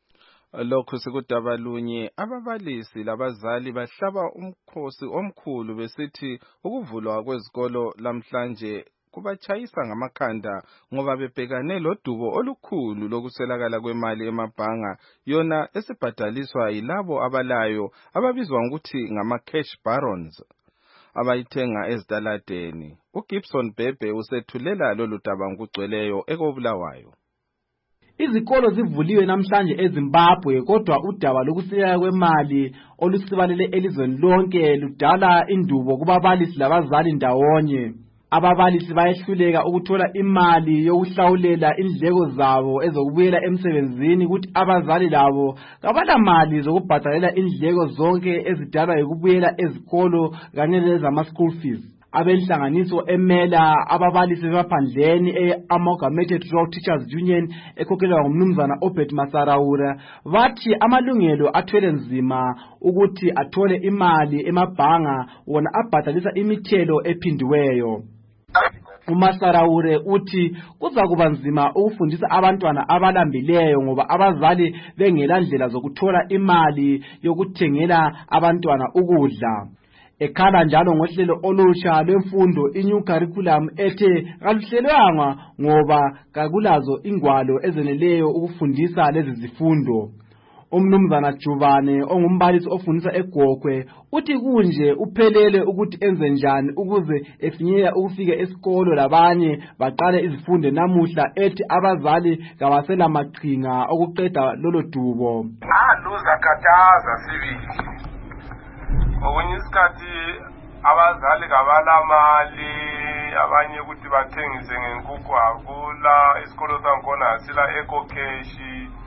Lokhu sikudaba lunye ababalisi labazali bahlaba umkhosi omkhulu besithi ukuvulwa kwezikolo lamhlanje kubachayisa ngamakhanda ngoba bebhekane lodubo olukhulu lokuswelakala kwemali emabhanga yona esibhadaliswa yilabo abalayo ababizwa ngokuthi ngama cash barons abayithenga ezitaladeni. uGibson Bhebhe usethulela lolu daba ngokugcweleyo ekobulawayo. Izikolo zivuliwe namhlanje eZimbabwe kodwa udaba lokuswelakala kwemali olusibalele elizweni lonke ludala indubo kubabalisi labazali ndawonye. Ababalisi bayehluleka ukuthola imali yokuhlawulela indleko zabo ezokubuyela emsebenzini ukuthi abazali labo kabala mali zokubhadalela indleko zonke ezidalwa ukubuyela ezikolo kanye lezama school fees. Abenhlanganiso emela ababalisi bemaphandleni e-Amalgamated Rural Teachers Union ekhokhelwa ngumnumzana Obed Masarawura bathi amalungelo athwele nzima ukuthi athole imali emabhanga wona abhadalisa imithelo ephindiweyo. uMasarawure uthi kuza kuba nzima ukufundisa abantwana abalambileyo ngoba abazali bengela ndlela zokuthola imali yokuthengela abantwana ukudla. Ekhala njalo ngohlelo olusha lwemfundo inew curriculum ethe kaluhlelwanga ngoba kakulazo ingwalo ezeneleyo ukufundisa lezi zifundo. Umnumzana Jubane ongumbalisi ofundisa eGokwe uthi kunje uphelele ukuthi enze njani ukuze efinyela ukufika esikolo labanye baqale izifundo namuhla ethi abazali kabasela maqhinga okuqeda lolo dubo. Aluza kataza sibili okunye isikhathi abazali kabala mali abanye ukuthi bathengise ngenkukhu akula isikolo sakhona sila eco cash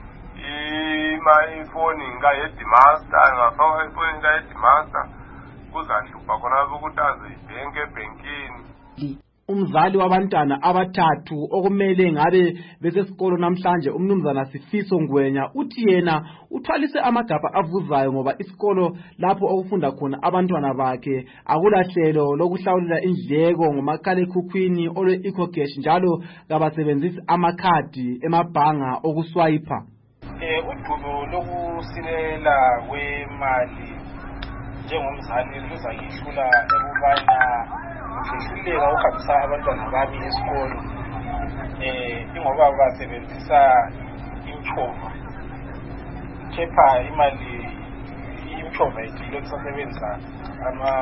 ima ifoni nga headmaster ngafaka ifoni nga headmaster kuzahlupha khona ukuthi azibhenke ebhenkini. Umzali wabantwana abathathu okumele ngabe besesikolo namhlanje umnumzana Sifiso Ngwenya uthi yena uthwalise amagabha avuzayo ngoba isikolo lapho okufunda khona abantwana bakhe akulahlelo lokuhlawulela indleko ngomakhalekhukhwini ole ecocash njalo kabasebenzisi amakhadi emabhanga okuswiper. Eh udubo lokusilela kwemali njengomzali luzayihlula ekubana ngihluleka ukuhambisa abantwana bami esikolo eh ingoba basebenzisa imchova kepha imali imchova ithile kusebenzisa ama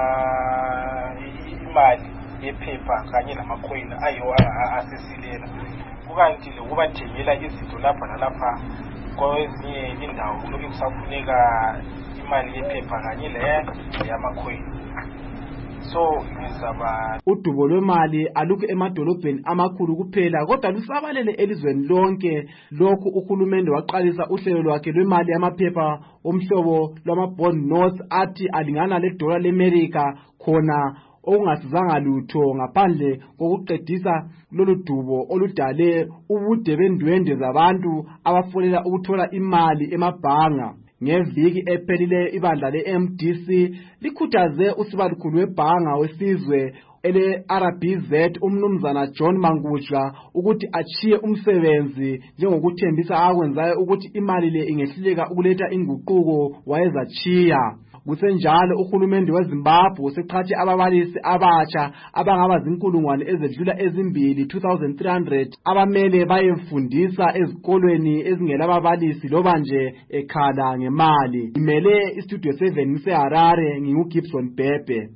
imali yephepha kanye namacoin ayo asesilela kukanti lokubathengela izinto lapha nalapha kwezinye indawo lokhu kusafuneka imali yephepha kanye le yamacoin. So ngizaba udubo lwemali alukho emadolobheni amakhulu kuphela kodwa lusabalele elizweni lonke. Lokhu uhulumende waqalisa uhlelo lwakhe lwemali yamaphepha omhlobo lwama-bond notes athi alingana le-dollar le-America khona okungasizanga lutho ngaphandle kokuqedisa lolu dubo oludale ubude bendwende zabantu abafolela ukuthola imali emabhanga. Ngeviki ephelile ibandla le-M D C likhuthaze usibalukhulu webhanga wesizwe ele-R B Z umnumzana John Mangudla ukuthi achiye umsebenzi njengokuthembisa akwenzayo ukuthi imali le ingehluleka ukuletha inguquko wayezachiya. Kusenjalo uhulumende weZimbabwe useqhatshe ababalisi abatsha abangaba zinkulungwane ezedlula ezimbili two thousand three hundred abamele bayemfundisa ezikolweni ezingela ababalisi loba nje ekhala ngemali. Imele iStudio seven seHarare nginguGibson Bhebhe.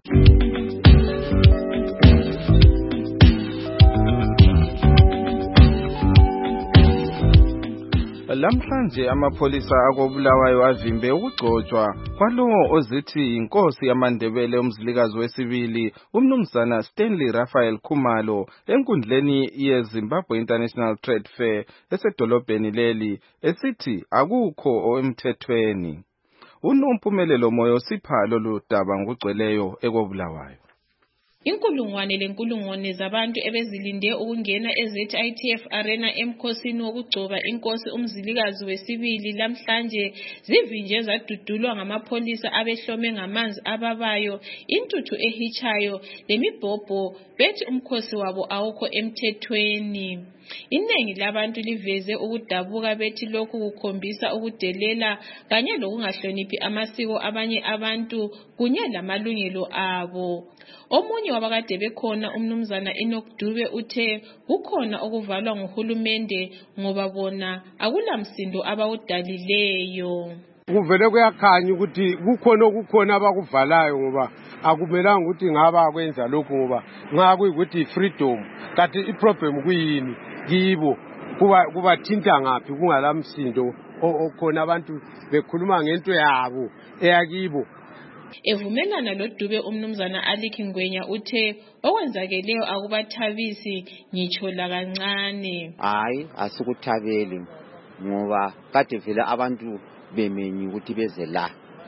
Lamhlanje amapholisa akobulawayo avimbe ukugcotshwa kwalowo ozithi inkosi yamaNdebele umzilikazi wesibili umnumzana Stanley Raphael Khumalo enkundleni yeZimbabwe International Trade Fair esedolobheni leli esithi akukho emthethweni. Unompumelelo moyo sipha lolu daba ngokugcweleyo ekobulawayo. Inkulungwane lenkulungwane zabantu ebezilinde ukungena e-Z I T F Arena emkhosini wokugcoba inkosi umzilikazi wesibili lamhlanje zivinje zadudulwa ngamapholisa abehlome ngamanzi ababayo, intuthu ehitshayo lemibhobho, bethi umkhosi wabo awukho emthethweni. Iningi labantu liveze ukudabuka bethi lokhu kukhombisa ukudelela kanye lokungahloniphi amasiko abanye abantu kunye lamalungelo abo. Omunye wabakade bekhona umnumzana Enoch Dube uthe kukhona okuvalwa nguhulumende ngoba bona akulamsindo abawudalileyo. Kuvele kuyakhanya ukuthi kukhona okukhona abakuvalayo ngoba akumelanga ukuthi ngaba kwenza lokho ngoba nxa kuyikuthi freedom kanti iproblem kuyini kibo kuba kuba thinta ngaphi kungalamsindo okhona abantu bekhuluma ngento yabo eyakibo. Evumelana loDube umnumzana Aliki Ngwenya uthe okwenzakeleyo akubathabisi ngitsho la kancane. Hayi asukuthabeli ngoba kade vele abantu bemenyi ukuthi beze la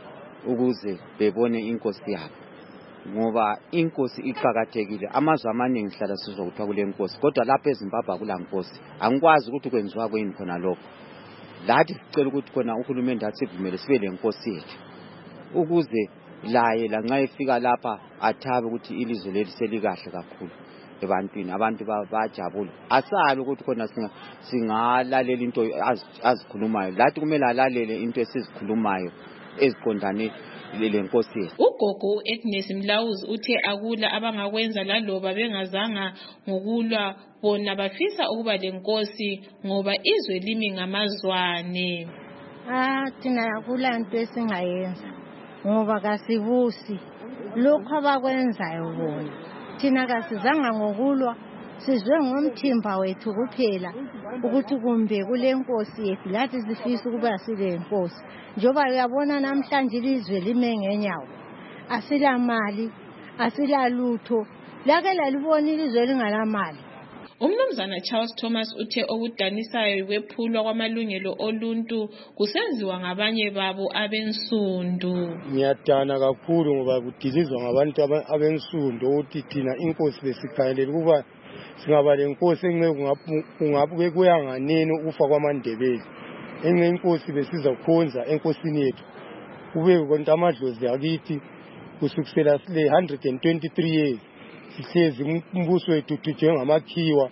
ukuze bebone inkosi yabo ngoba inkosi iqhakathekile. Amazwe amaningi hlala sizwa ukuthi kule nkosi kodwa lapha eZimbabwe akula nkosi. Angikwazi ukuthi kwenziwa kuyini khona lokho. Lathi sicela ukuthi khona uhulumende athi sivumele sibe lenkosi yethu ukuze laye la nxa efika lapha athabe ukuthi ilizwe lethu selikahle kakhulu ebantwini, abantu bajabula. Asabe ukuthi khona singalalela into azikhulumayo. Lathi kumele alalele into esizikhulumayo eziqondane lenkosi yethu. Ugogo Agnes Mlawuzi uthe akula abangakwenza laloba bengazanga ngokulwa, bona bafisa ukuba lenkosi ngoba izwe limi ngamazwane. Ah, thina akula into esingayenza ngoba kasibusi lokho abakwenzayo bona. Thina kasizanga ngokulwa, sizwe ngomthimba wethu kuphela ukuthi kumbe kule nkosi yethu lathi sifisa ukuba sile nkosi. Njoba uyabona namhlanje ilizwe lime ngenyawo, asila mali, asila lutho, lake lalibona ilizwe lingalamali. Umnumzana Charles Thomas uthe okudanisayo kwephulwa kwamalungelo oluntu kusenziwa ngabanye babo abensundu. Ngiyadana kakhulu ngoba kudilizwa ngabantu abensundu ukuthi thina inkosi besikhayelela ukuba singaba lenkosi engeke kungabuke kuyanganeni ukufa kwamaNdebele. Enye inkosi besiza kukhonza enkosini yethu kube konke amadlozi akithi kusukisela sile one hundred twenty-three years sihlezi umbuso wethu tuje ngamakhiwa.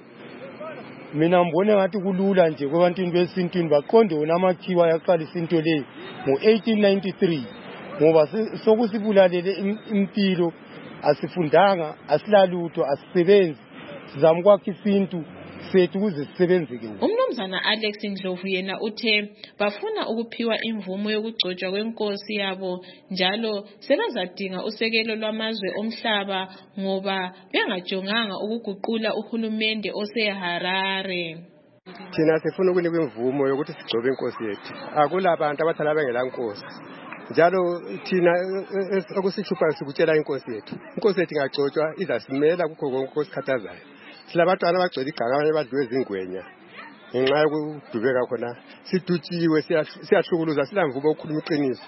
Mina ngibone ngathi kulula nje kwabantwini besintwini baqonde wona amakhiwa yaqalisa into le ngo eighteen ninety-three ngoba sokusibulalele impilo, asifundanga, asilalutho, asisebenzi, sizama ukwakha isintu sethu ukuze sisebenze ke. Umnumzana Alex Ndlovu yena uthe bafuna ukuphiwa imvumo yokugcotshwa kwenkosi yabo njalo sebezadinga usekelo lwamazwe omhlaba ngoba bengajonganga ukuguqula uhulumende oseHarare. Thina sifuna ukunikwa imvumo yokuthi sigcobe inkosi yethu. Akula abantu abathala bengela nkosi. Njalo thina okusihlupha sikutshela inkosi yethu. Inkosi yethu ingagcotshwa izasimela kukho konke osikhathazayo. Silabatwana abagcwele iganga abanye badliwe zingwenya ngenxa yokudubeka khona sidutshiwe siyahlukuluza silamvumo ukukhuluma iqiniso.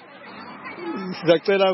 Sizacela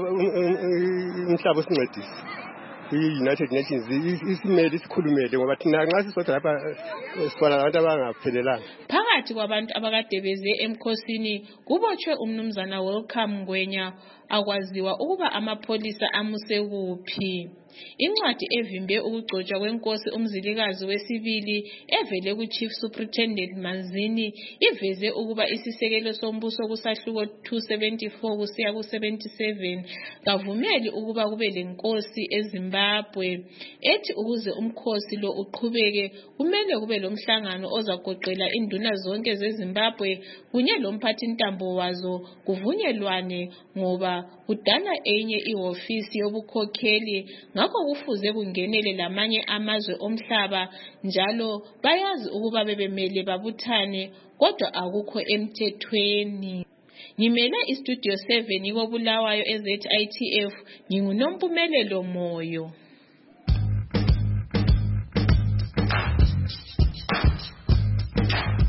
umhlaba sincedise i-United Nations isimele isikhulumele ngoba thina nxa sisodwa lapha sifana nabantu abangaphelelanga. Phakathi kwabantu abakade beze emkhosini kubotshwe umnumzana Welcome Ngwenya akwaziwa ukuba amapholisa amuse kuphi. Incwadi evimbe ukugcotshwa kwenkosi umzilikazi wesibili evele ku-Chief Superintendent Manzini iveze ukuba isisekelo sombuso kusahluko two seventy-four kusiya ku seventy-seven kavumeli ukuba kube lenkosi eZimbabwe. Ethi ukuze umkhosi lo uqhubeke kumele kube lomhlangano ozagoqela induna zonke zeZimbabwe kunye lomphathi ntambo wazo kuvunyelwane ngoba kudala enye ihofisi yobukhokheli ngakho kufuze kungenele lamanye amazwe omhlaba njalo bayazi ukuba bebemele babuthane kodwa akukho emthethweni. Ngimele istudio seven iko Bulawayo e-Z I T F nginguNompumelelo Moyo.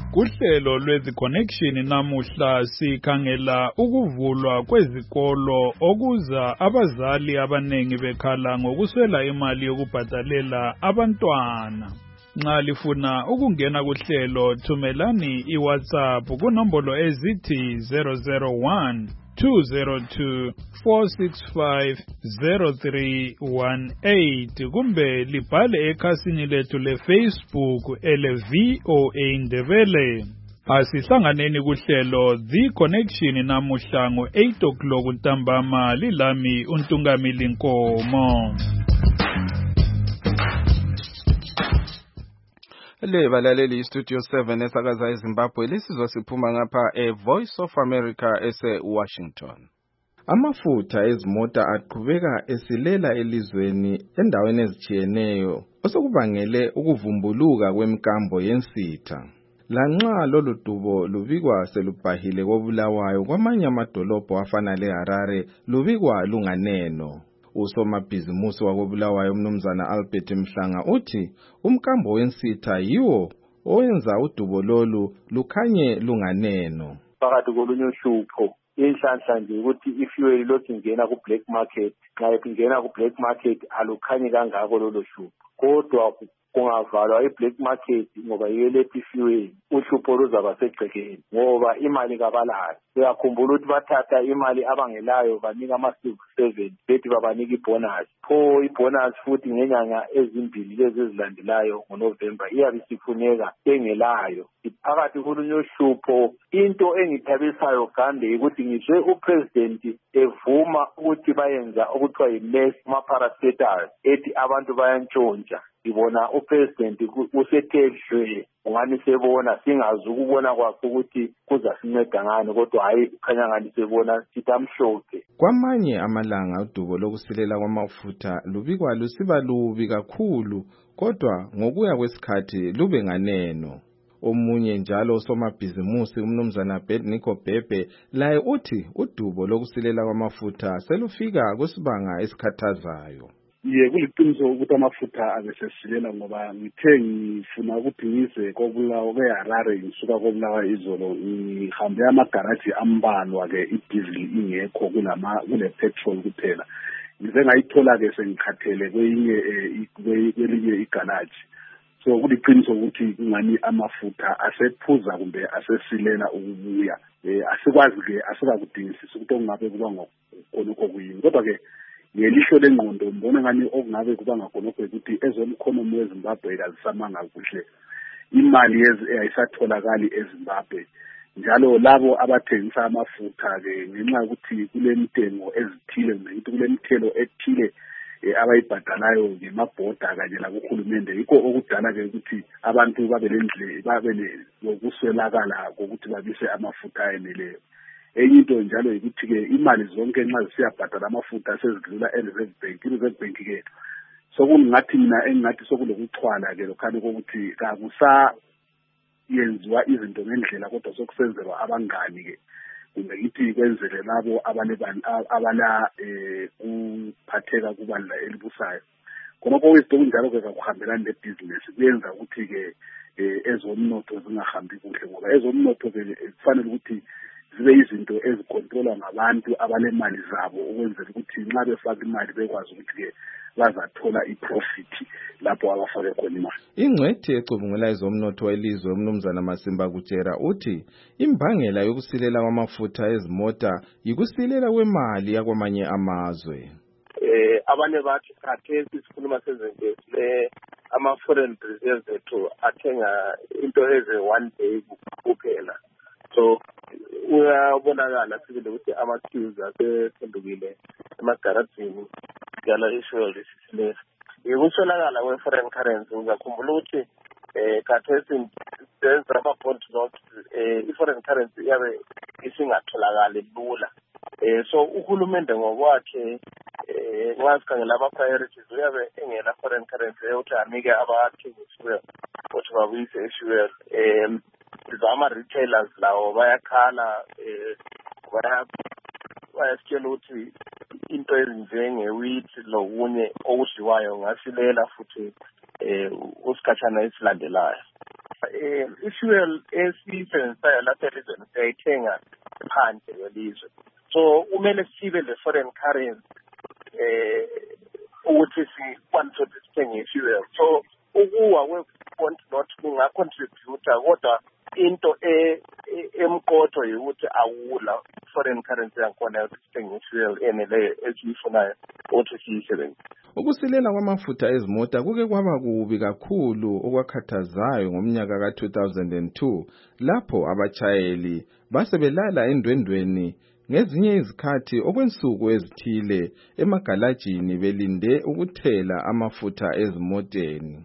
Kuhlelo lwezi connection namuhla sikhangela ukuvulwa kwezikolo okuza abazali abanengi bekhala ngokuswela imali yokubhadalela abantwana. Nxa lifuna ukungena kuhlelo thumelani iWhatsApp kunombolo ezithi zero zero one two zero two four six five zero three one eight kumbe libhale ekhasini lethu leFacebook ele V O A Ndebele. Asihlanganeni kuhlelo The Connection namuhla ngo eight o'clock ntambama lilami uNtungamili Nkomo. Le balaleli Studio seven esakaza eZimbabwe lisizwa siphuma ngapha e Voice of America ese Washington. Amafutha ezimota aqhubeka esilela elizweni endaweni ezitshiyeneyo osokubangele ukuvumbuluka kwemkambo yensitha. Lanxa lolu dubo lubikwa selubhahile koBulawayo kwamanye amadolobho afana leHarare lubikwa lunganeno. Usomabhizimusi wakoBulawayo umnumzana Albert Mhlanga uthi umkambo wensitha yiwo owenza udubo lolu lukhanye lunganeno. Phakathi kolunye uhlupho inhlanhla nje ukuthi ifuel lokhu ingena ku black market xa ingena ku black market alukhanyi kangako lolo hlupho kodwa kungavalwa i-black market ngoba yilethi ifuel uhlupho luzaba segcekeni ngoba imali kabalayo. Uyakhumbula ukuthi bathatha imali abangelayo banika ama-civil servant bethi babanika ibonus. Pho ibonus futhi ngenyanga ezimbili lezi ezilandelayo ngoNovember iyabe isifuneka engelayo. Phakathi kolunye uhlupho into engithabisayo gande ukuthi ngizwe upresident evuma ukuthi bayenza okuthiwa yi-mass ma-parastatals ethi abantu bayantshontsha. Ngibona upresident usethelwe ungani sebona singazi ukubona kwakhe ukuthi kuzasinceda ngani kodwa hayi khanya ngani sebona sitamhlophe. Kwamanye amalanga udubo lokusilela kwamafutha lubikwa lusiba lubi kakhulu kodwa ngokuya kwesikhathi lube nganeno. Omunye njalo usomabhizimusi umnumzana Bednico Bhebhe laye uthi udubo lokusilela kwamafutha selufika kusibanga esikhathazayo. Ye kuliqiniso ukuthi amafutha abesesilela ngoba ngithe ngifuna ukuthi ngize koBulawayo kweHarare ngisuka koBulawayo izolo ngihambe amagaraji ambalwa ke idiesel ingekho kulama kule petrol kuphela. Ngize ngayithola ke sengikhathele kwenye kwelinye igaraji. So kuliqiniso ukuthi ngani amafutha asephuza kumbe asesilela ukubuya. Eh asikwazi ke asikakudingisisa ukuthi ongabe kuba ngokonokho kuyini kodwa ke ngelisho lengqondo mbona ngani okungabe kuba ngakhonokho ukuthi ezomkhonomi weZimbabwe kazisamanga kuhle. Imali ayisatholakali eZimbabwe njalo labo abathengisa amafutha ke ngenxa ukuthi kulemitengo ezithile ngithi kulemithelo ethile abayibhadalayo ngemabhoda kanye lakuhulumende yikho okudala ke ukuthi abantu babe lendle babe lokuswelakala ukuthi babise amafutha eneleyo. Enye into njalo ukuthi ke imali zonke nxa zisiyabhadala amafutha sezidlula eReserve Bank iReserve Bank ke sokungathi mina engathi sokulokuxhwala ke lokhani kokuthi kakusa yenziwa izinto ngendlela kodwa sokusenzelwa abangani ke kumbe ngithi kwenzele labo abale abala eh kuphatheka kubandla elibusayo khonapho izinto kunjalo ke kakuhambelana nebusiness kuyenza ukuthi ke ezomnotho zingahambi kuhle ngoba ezomnotho ke kufanele ukuthi zibe izinto ezikontrolwa ngabantu abanemali zabo ukwenzela ukuthi nxa befaka imali bekwazi ukuthi ke bazathola iprofit lapho abafake khona imali. Ingcwethi ecubungula ezomnotho welizwe umnumzana Masimba Kutshera uthi imbangela yokusilela kwamafutha ezimota yikusilela kwemali yakwamanye amazwe. Eh abanye bathi khathesi sikhuluma sezinto le ama foreign reserves ethu athenga into eze one day kuphela. So uyabonakala sibile ukuthi ama-queues asephendukile emagarajini njalo issue lesisilela. Ukuswelakala kwe-foreign currency uzakhumbula ukuthi eh khathesi senza ama-bond notes i-foreign currency iyabe isingatholakali lula. Eh so uhulumende ngokwakhe eh nxa sikhangela ama-priorities uyabe engela foreign currency ukuthi anike abathengisiweyo ukuthi babuyise i-fuel. Um ama-retailers lawo bayakhala eh bayasitshela ukuthi into ezinjenge-wheat lokunye okudliwayo ngasilela futhi eh usikhatshana esilandelayo. um i-fuel esiyisebenzisayo lapha elizweni siyayithenga phandle kwelizwe, so kumele sibe le foreign currency um ukuthi sikwanise ukuthi sithenge i-fuel. So ukuwa kwe-point not kungacontributa, kodwa into emqotho yokuthi awula foreign currency yakhona yokuthi sithenge i-fuel eneleyo esiyifunayo ukuthi siyisebenzise. Ukusilela kwamafutha ezimota kuke kwaba kubi kakhulu okwakhathazayo ngomnyaka ka two thousand two lapho abatshayeli basebelala endwendweni ngezinye izikhathi okwensuku ezithile emagalajini belinde ukuthela amafutha ezimoteni.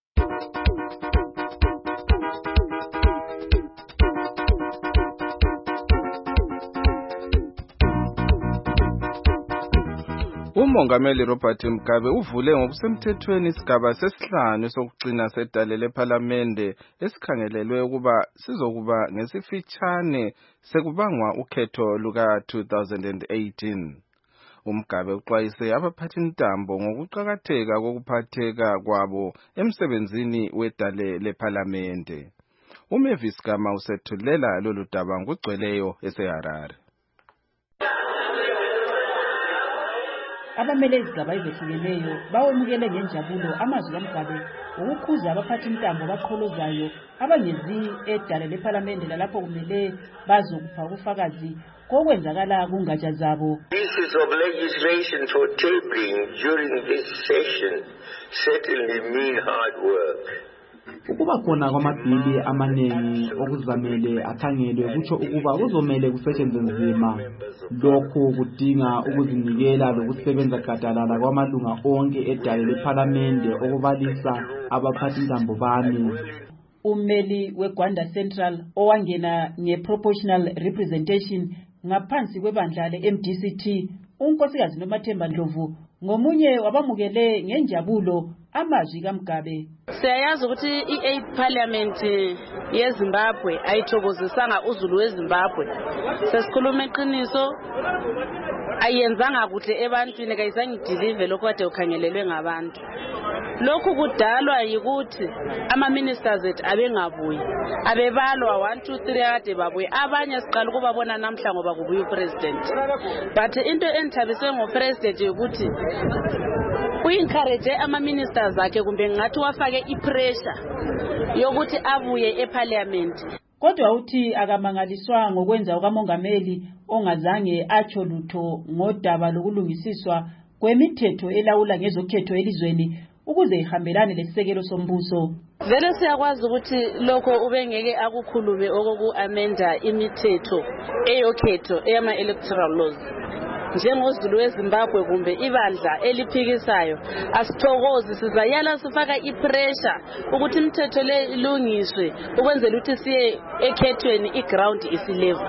Umongameli Robert Mugabe uvule ngokusemthethweni isigaba sesihlanu sokugcina sedale lePhalamende esikhangelelwe ukuba sizokuba ngesifitshane sekubangwa ukhetho luka two thousand eighteen. uMgabe uxwayise abaphathintambo ngokuqhakatheka kokuphatheka kwabo emsebenzini wedale lePhalamende. uMavis Gama usethulela lolu daba ngugcweleyo eseHarare. Abamele izigaba ezehlukeneyo bawemukele ngenjabulo amazwi kaMgabe ukukhuza abaphathintambo baqholozayo abangezi edale lePhalamende lalapho kumele bazokupha ubufakazi kokwenzakala kungatsha zabo. Pieces of legislation for tabling during this session certainly mean hard work. Ukuba khona kwamabhili amaningi okuzamele akhangelwe kutsho ukuba kuzomele kusetshenzwe nzima. Lokhu kudinga ukuzinikela lokusebenza gadalala kwamalunga onke edale lePhalamende okubalisa abaphathintambo bami. Ummeli weGwanda Central owangena ngeproportional representation ngaphansi kwebandla le-M D C T unkosikazi Nomathemba Ndlovu ngomunye wabamukele ngenjabulo amazwi kaMgabe. Siyayazi ukuthi i-eighth Parliament yeZimbabwe ayithokozisanga uZulu weZimbabwe. Sesikhuluma iqiniso ayenzanga kuhle ebantwini kayizangideliver lokho kade ukhangelelwe ngabantu. Lokhu kudalwa yikuthi ama ministers ethu abengabuyi abebalwa one two three kade babuye abanye siqala ukubabona namhla ngoba kubuye upresident. But into enthabise ngopresident ukuthi uencourage ama ministers akhe kumbe ngathi wafake ipressure yokuthi abuye eParliament. Kodwa uthi akamangaliswa ngokwenza ukamongameli ongazange atsho lutho ngodaba lokulungisiswa kwemithetho elawula ngezokhetho elizweni ukuze ihambelane lesisekelo sombuso. Vele siyakwazi ukuthi lokho ubengeke akukhulume okoku-amenda imithetho eyokhetho eyama electoral laws. NjengoZulu weZimbabwe kumbe ibandla eliphikisayo asithokozi sizayala sifaka ipressure ukuthi imithetho le ilungiswe ukwenzela ukuthi siye ekhethweni iground isilevel.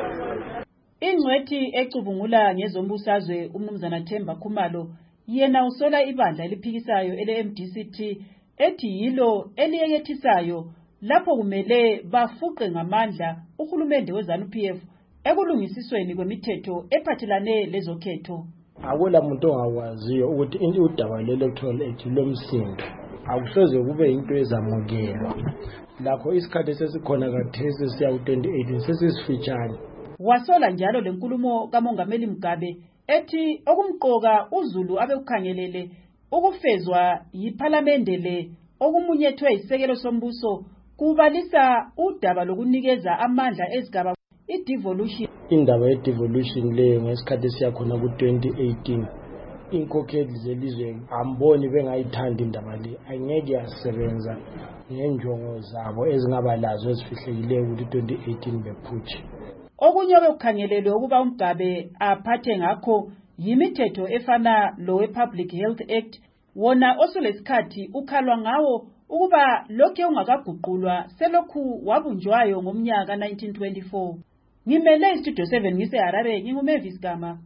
Ingcwethi ecubungula ngezombusazwe uMnumzana Themba Khumalo yena usola ibandla eliphikisayo ele-M D C T ethi yilo eliyekethisayo lapho kumele bafuqe ngamandla uhulumende weZANU P F ekulungisisweni kwemithetho ephathelane lezokhetho. Akula muntu ongakwaziyo ukuthi udaba le-Electoral Act lomsindo akusoze kube into ezamukelwa. Lakho isikhathi sesikhona kathesi siya ku twenty eighteen sesisifitshane. Wasola njalo lenkulumo kaMongameli Mugabe ethi okumqoka uZulu abekukhangelele ukufezwa yiPhalamende le okumunyethwe isekelo sombuso kubalisa udaba lokunikeza amandla ezigaba i-devolution. Indaba ye-devolution leyo ngesikhathi siyakhona ku twenty eighteen inkokheli zelizwe amboni bengayithanda indaba le angeke yasebenza ngenjongo zabo ezingabalazo ezifihlekileyo ukuthi twenty eighteen bephutshe. Okunye bekukhangelelwe ukuba uMgabe aphathe ngakho yimithetho efana lo Public Health Act wona osulesikhathi ukhalwa ngawo ukuba lokho ungakaguqulwa selokhu wabunjwayo ngomnyaka nineteen twenty-four. Ngimele istudio seven ngiseHarare nginguMavis Gama.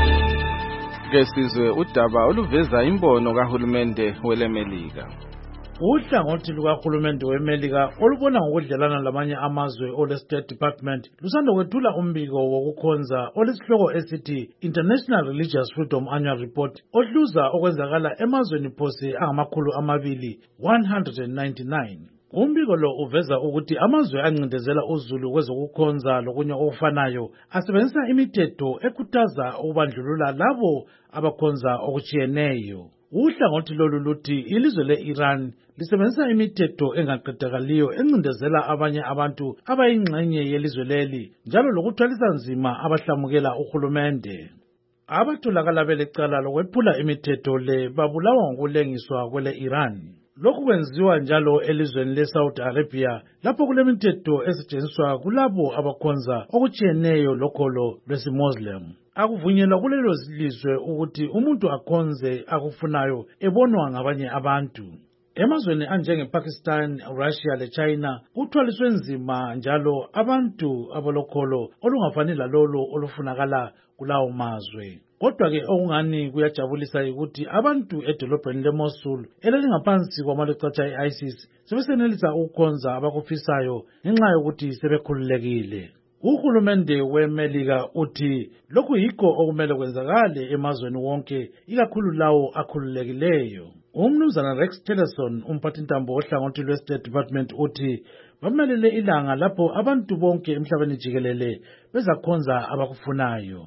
Kesizwe udaba oluveza imbono kahulumende welemelika. Uhlangothi lukahulumende weMelika olubona ngokudlelana lamanye amazwe ole State Department lusanda kwethula umbiko wokukhonza olesihloko esithi International Religious Freedom Annual Report ohluza okwenzakala emazweni phose angamakhulu amabili one hundred ninety-nine. Umbiko lo uveza ukuthi amazwe ancindezela uzulu kwezokukhonza lokunye okufanayo asebenzisa imithetho ekhuthaza ukubandlulula labo abakhonza okuchiyeneyo. Uhlangothi lolu luthi ilizwe le-Iran lisebenzisa imithetho engaqedakaliyo encindezela abanye abantu abayingxenye yelizwe leli njalo lokuthwalisa nzima abahlamukela uhulumende. Abatholakala belecala lokwephula imithetho le babulawa ngokulengiswa kwele-Iran. Lokhu kwenziwa njalo elizweni le-Saudi Arabia lapho kulemithetho esetshenziswa kulabo abakhonza okuchiyeneyo lokholo lwesi-Muslim. Akuvunyelwa kulelo lizwe ukuthi umuntu akhonze akufunayo ebonwa ngabanye abantu. Emazweni anjenge-Pakistan, Russia le-China kuthwaliswe nzima njalo abantu abalokholo olungafani lalolo olufunakala kulawo mazwe. Kodwa-ke okungani kuyajabulisa ukuthi abantu edolobheni le-Mosul elelingaphansi kwamalucatsha e-ISIS sebesenelisa ukukhonza abakufisayo ngenxa yokuthi sebekhululekile. Uhulumende weMelika uthi lokhu yikho okumele kwenzakale emazweni wonke ikakhulu lawo akhululekileyo. Umnumzana Rex Tillerson umphathintambo ohlangothi lwe-State Department uthi bamelele ilanga lapho abantu bonke emhlabeni jikelele bezakhonza abakufunayo.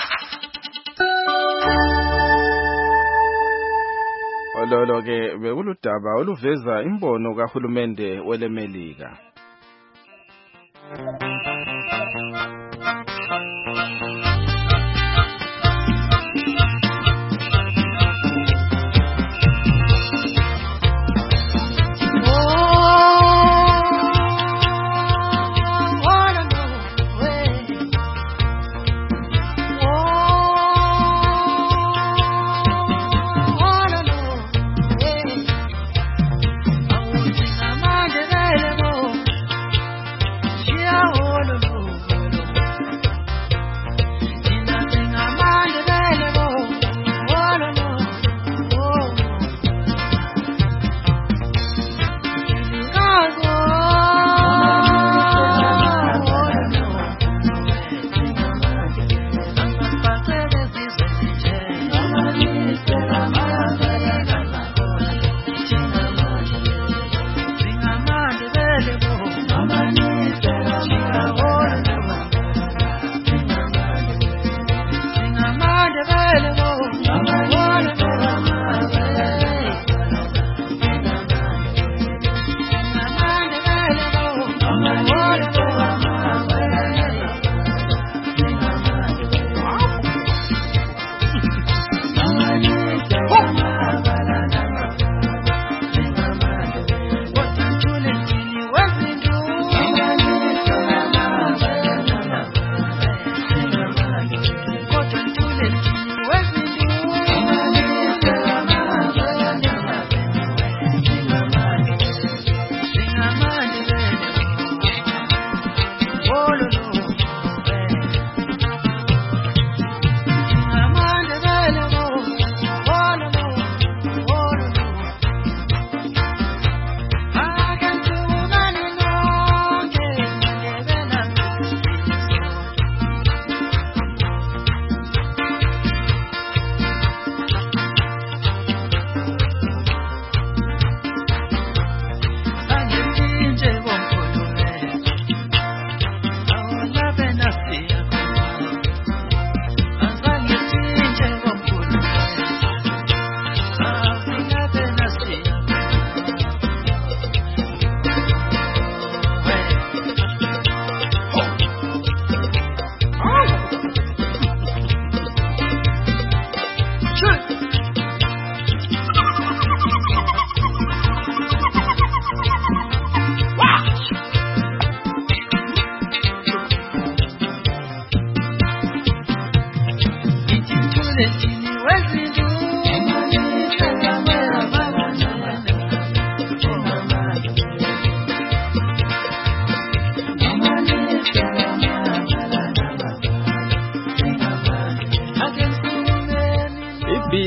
Ololo ke bekuludaba oluveza imbono kahulumende weleMelika.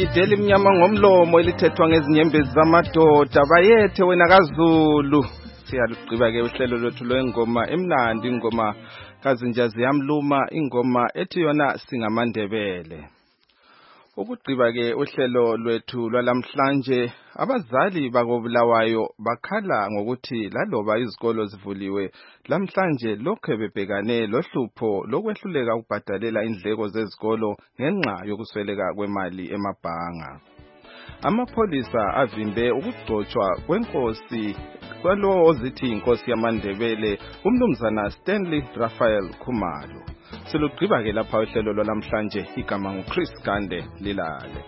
iholide elimnyama ngomlomo elithethwa ngezinyembezi zamadoda bayethe wena kaZulu. Siyalugqiba ke uhlelo lwethu lwengoma emnandi, ingoma kazinjazi yamluma, ingoma ethi yona singamandebele. Ukugqiba ke uhlelo lwethu lwalamhlanje, abazali bakobulawayo bakhala ngokuthi laloba izikolo zivuliwe lamhlanje lokho bebhekane lohlupho lokwehluleka ukubhadalela indleko zezikolo ngenxa yokusweleka kwemali emabhanga. Amapholisa avimbe ukugcotshwa kwenkosi kwalo ozithi inkosi yamandebele umnumzana Stanley Raphael Khumalo. Silugqiba ke lapha uhlelo lwalamhlanje, igama nguChris Gande lilale.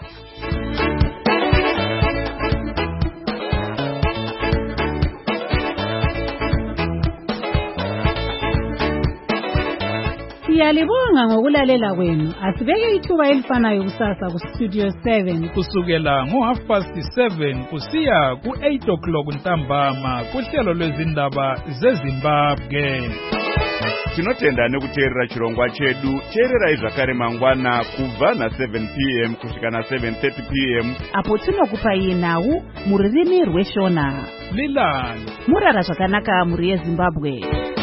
Siyalibonga ngokulalela kwenu. Asibeke ithuba elifanayo kusasa ku Studio seven kusukela ngo half past seven kusiya ku eight o'clock ntambama kuhlelo lwezindaba zeZimbabwe. Tinotenda nekuteerera chirongwa chedu. Teererai zvakare mangwana kubva na seven p m kusvika na seven thirty p m apo tinokupai nhau mururimi rweShona. Lilani murara zvakanaka muri yeZimbabwe.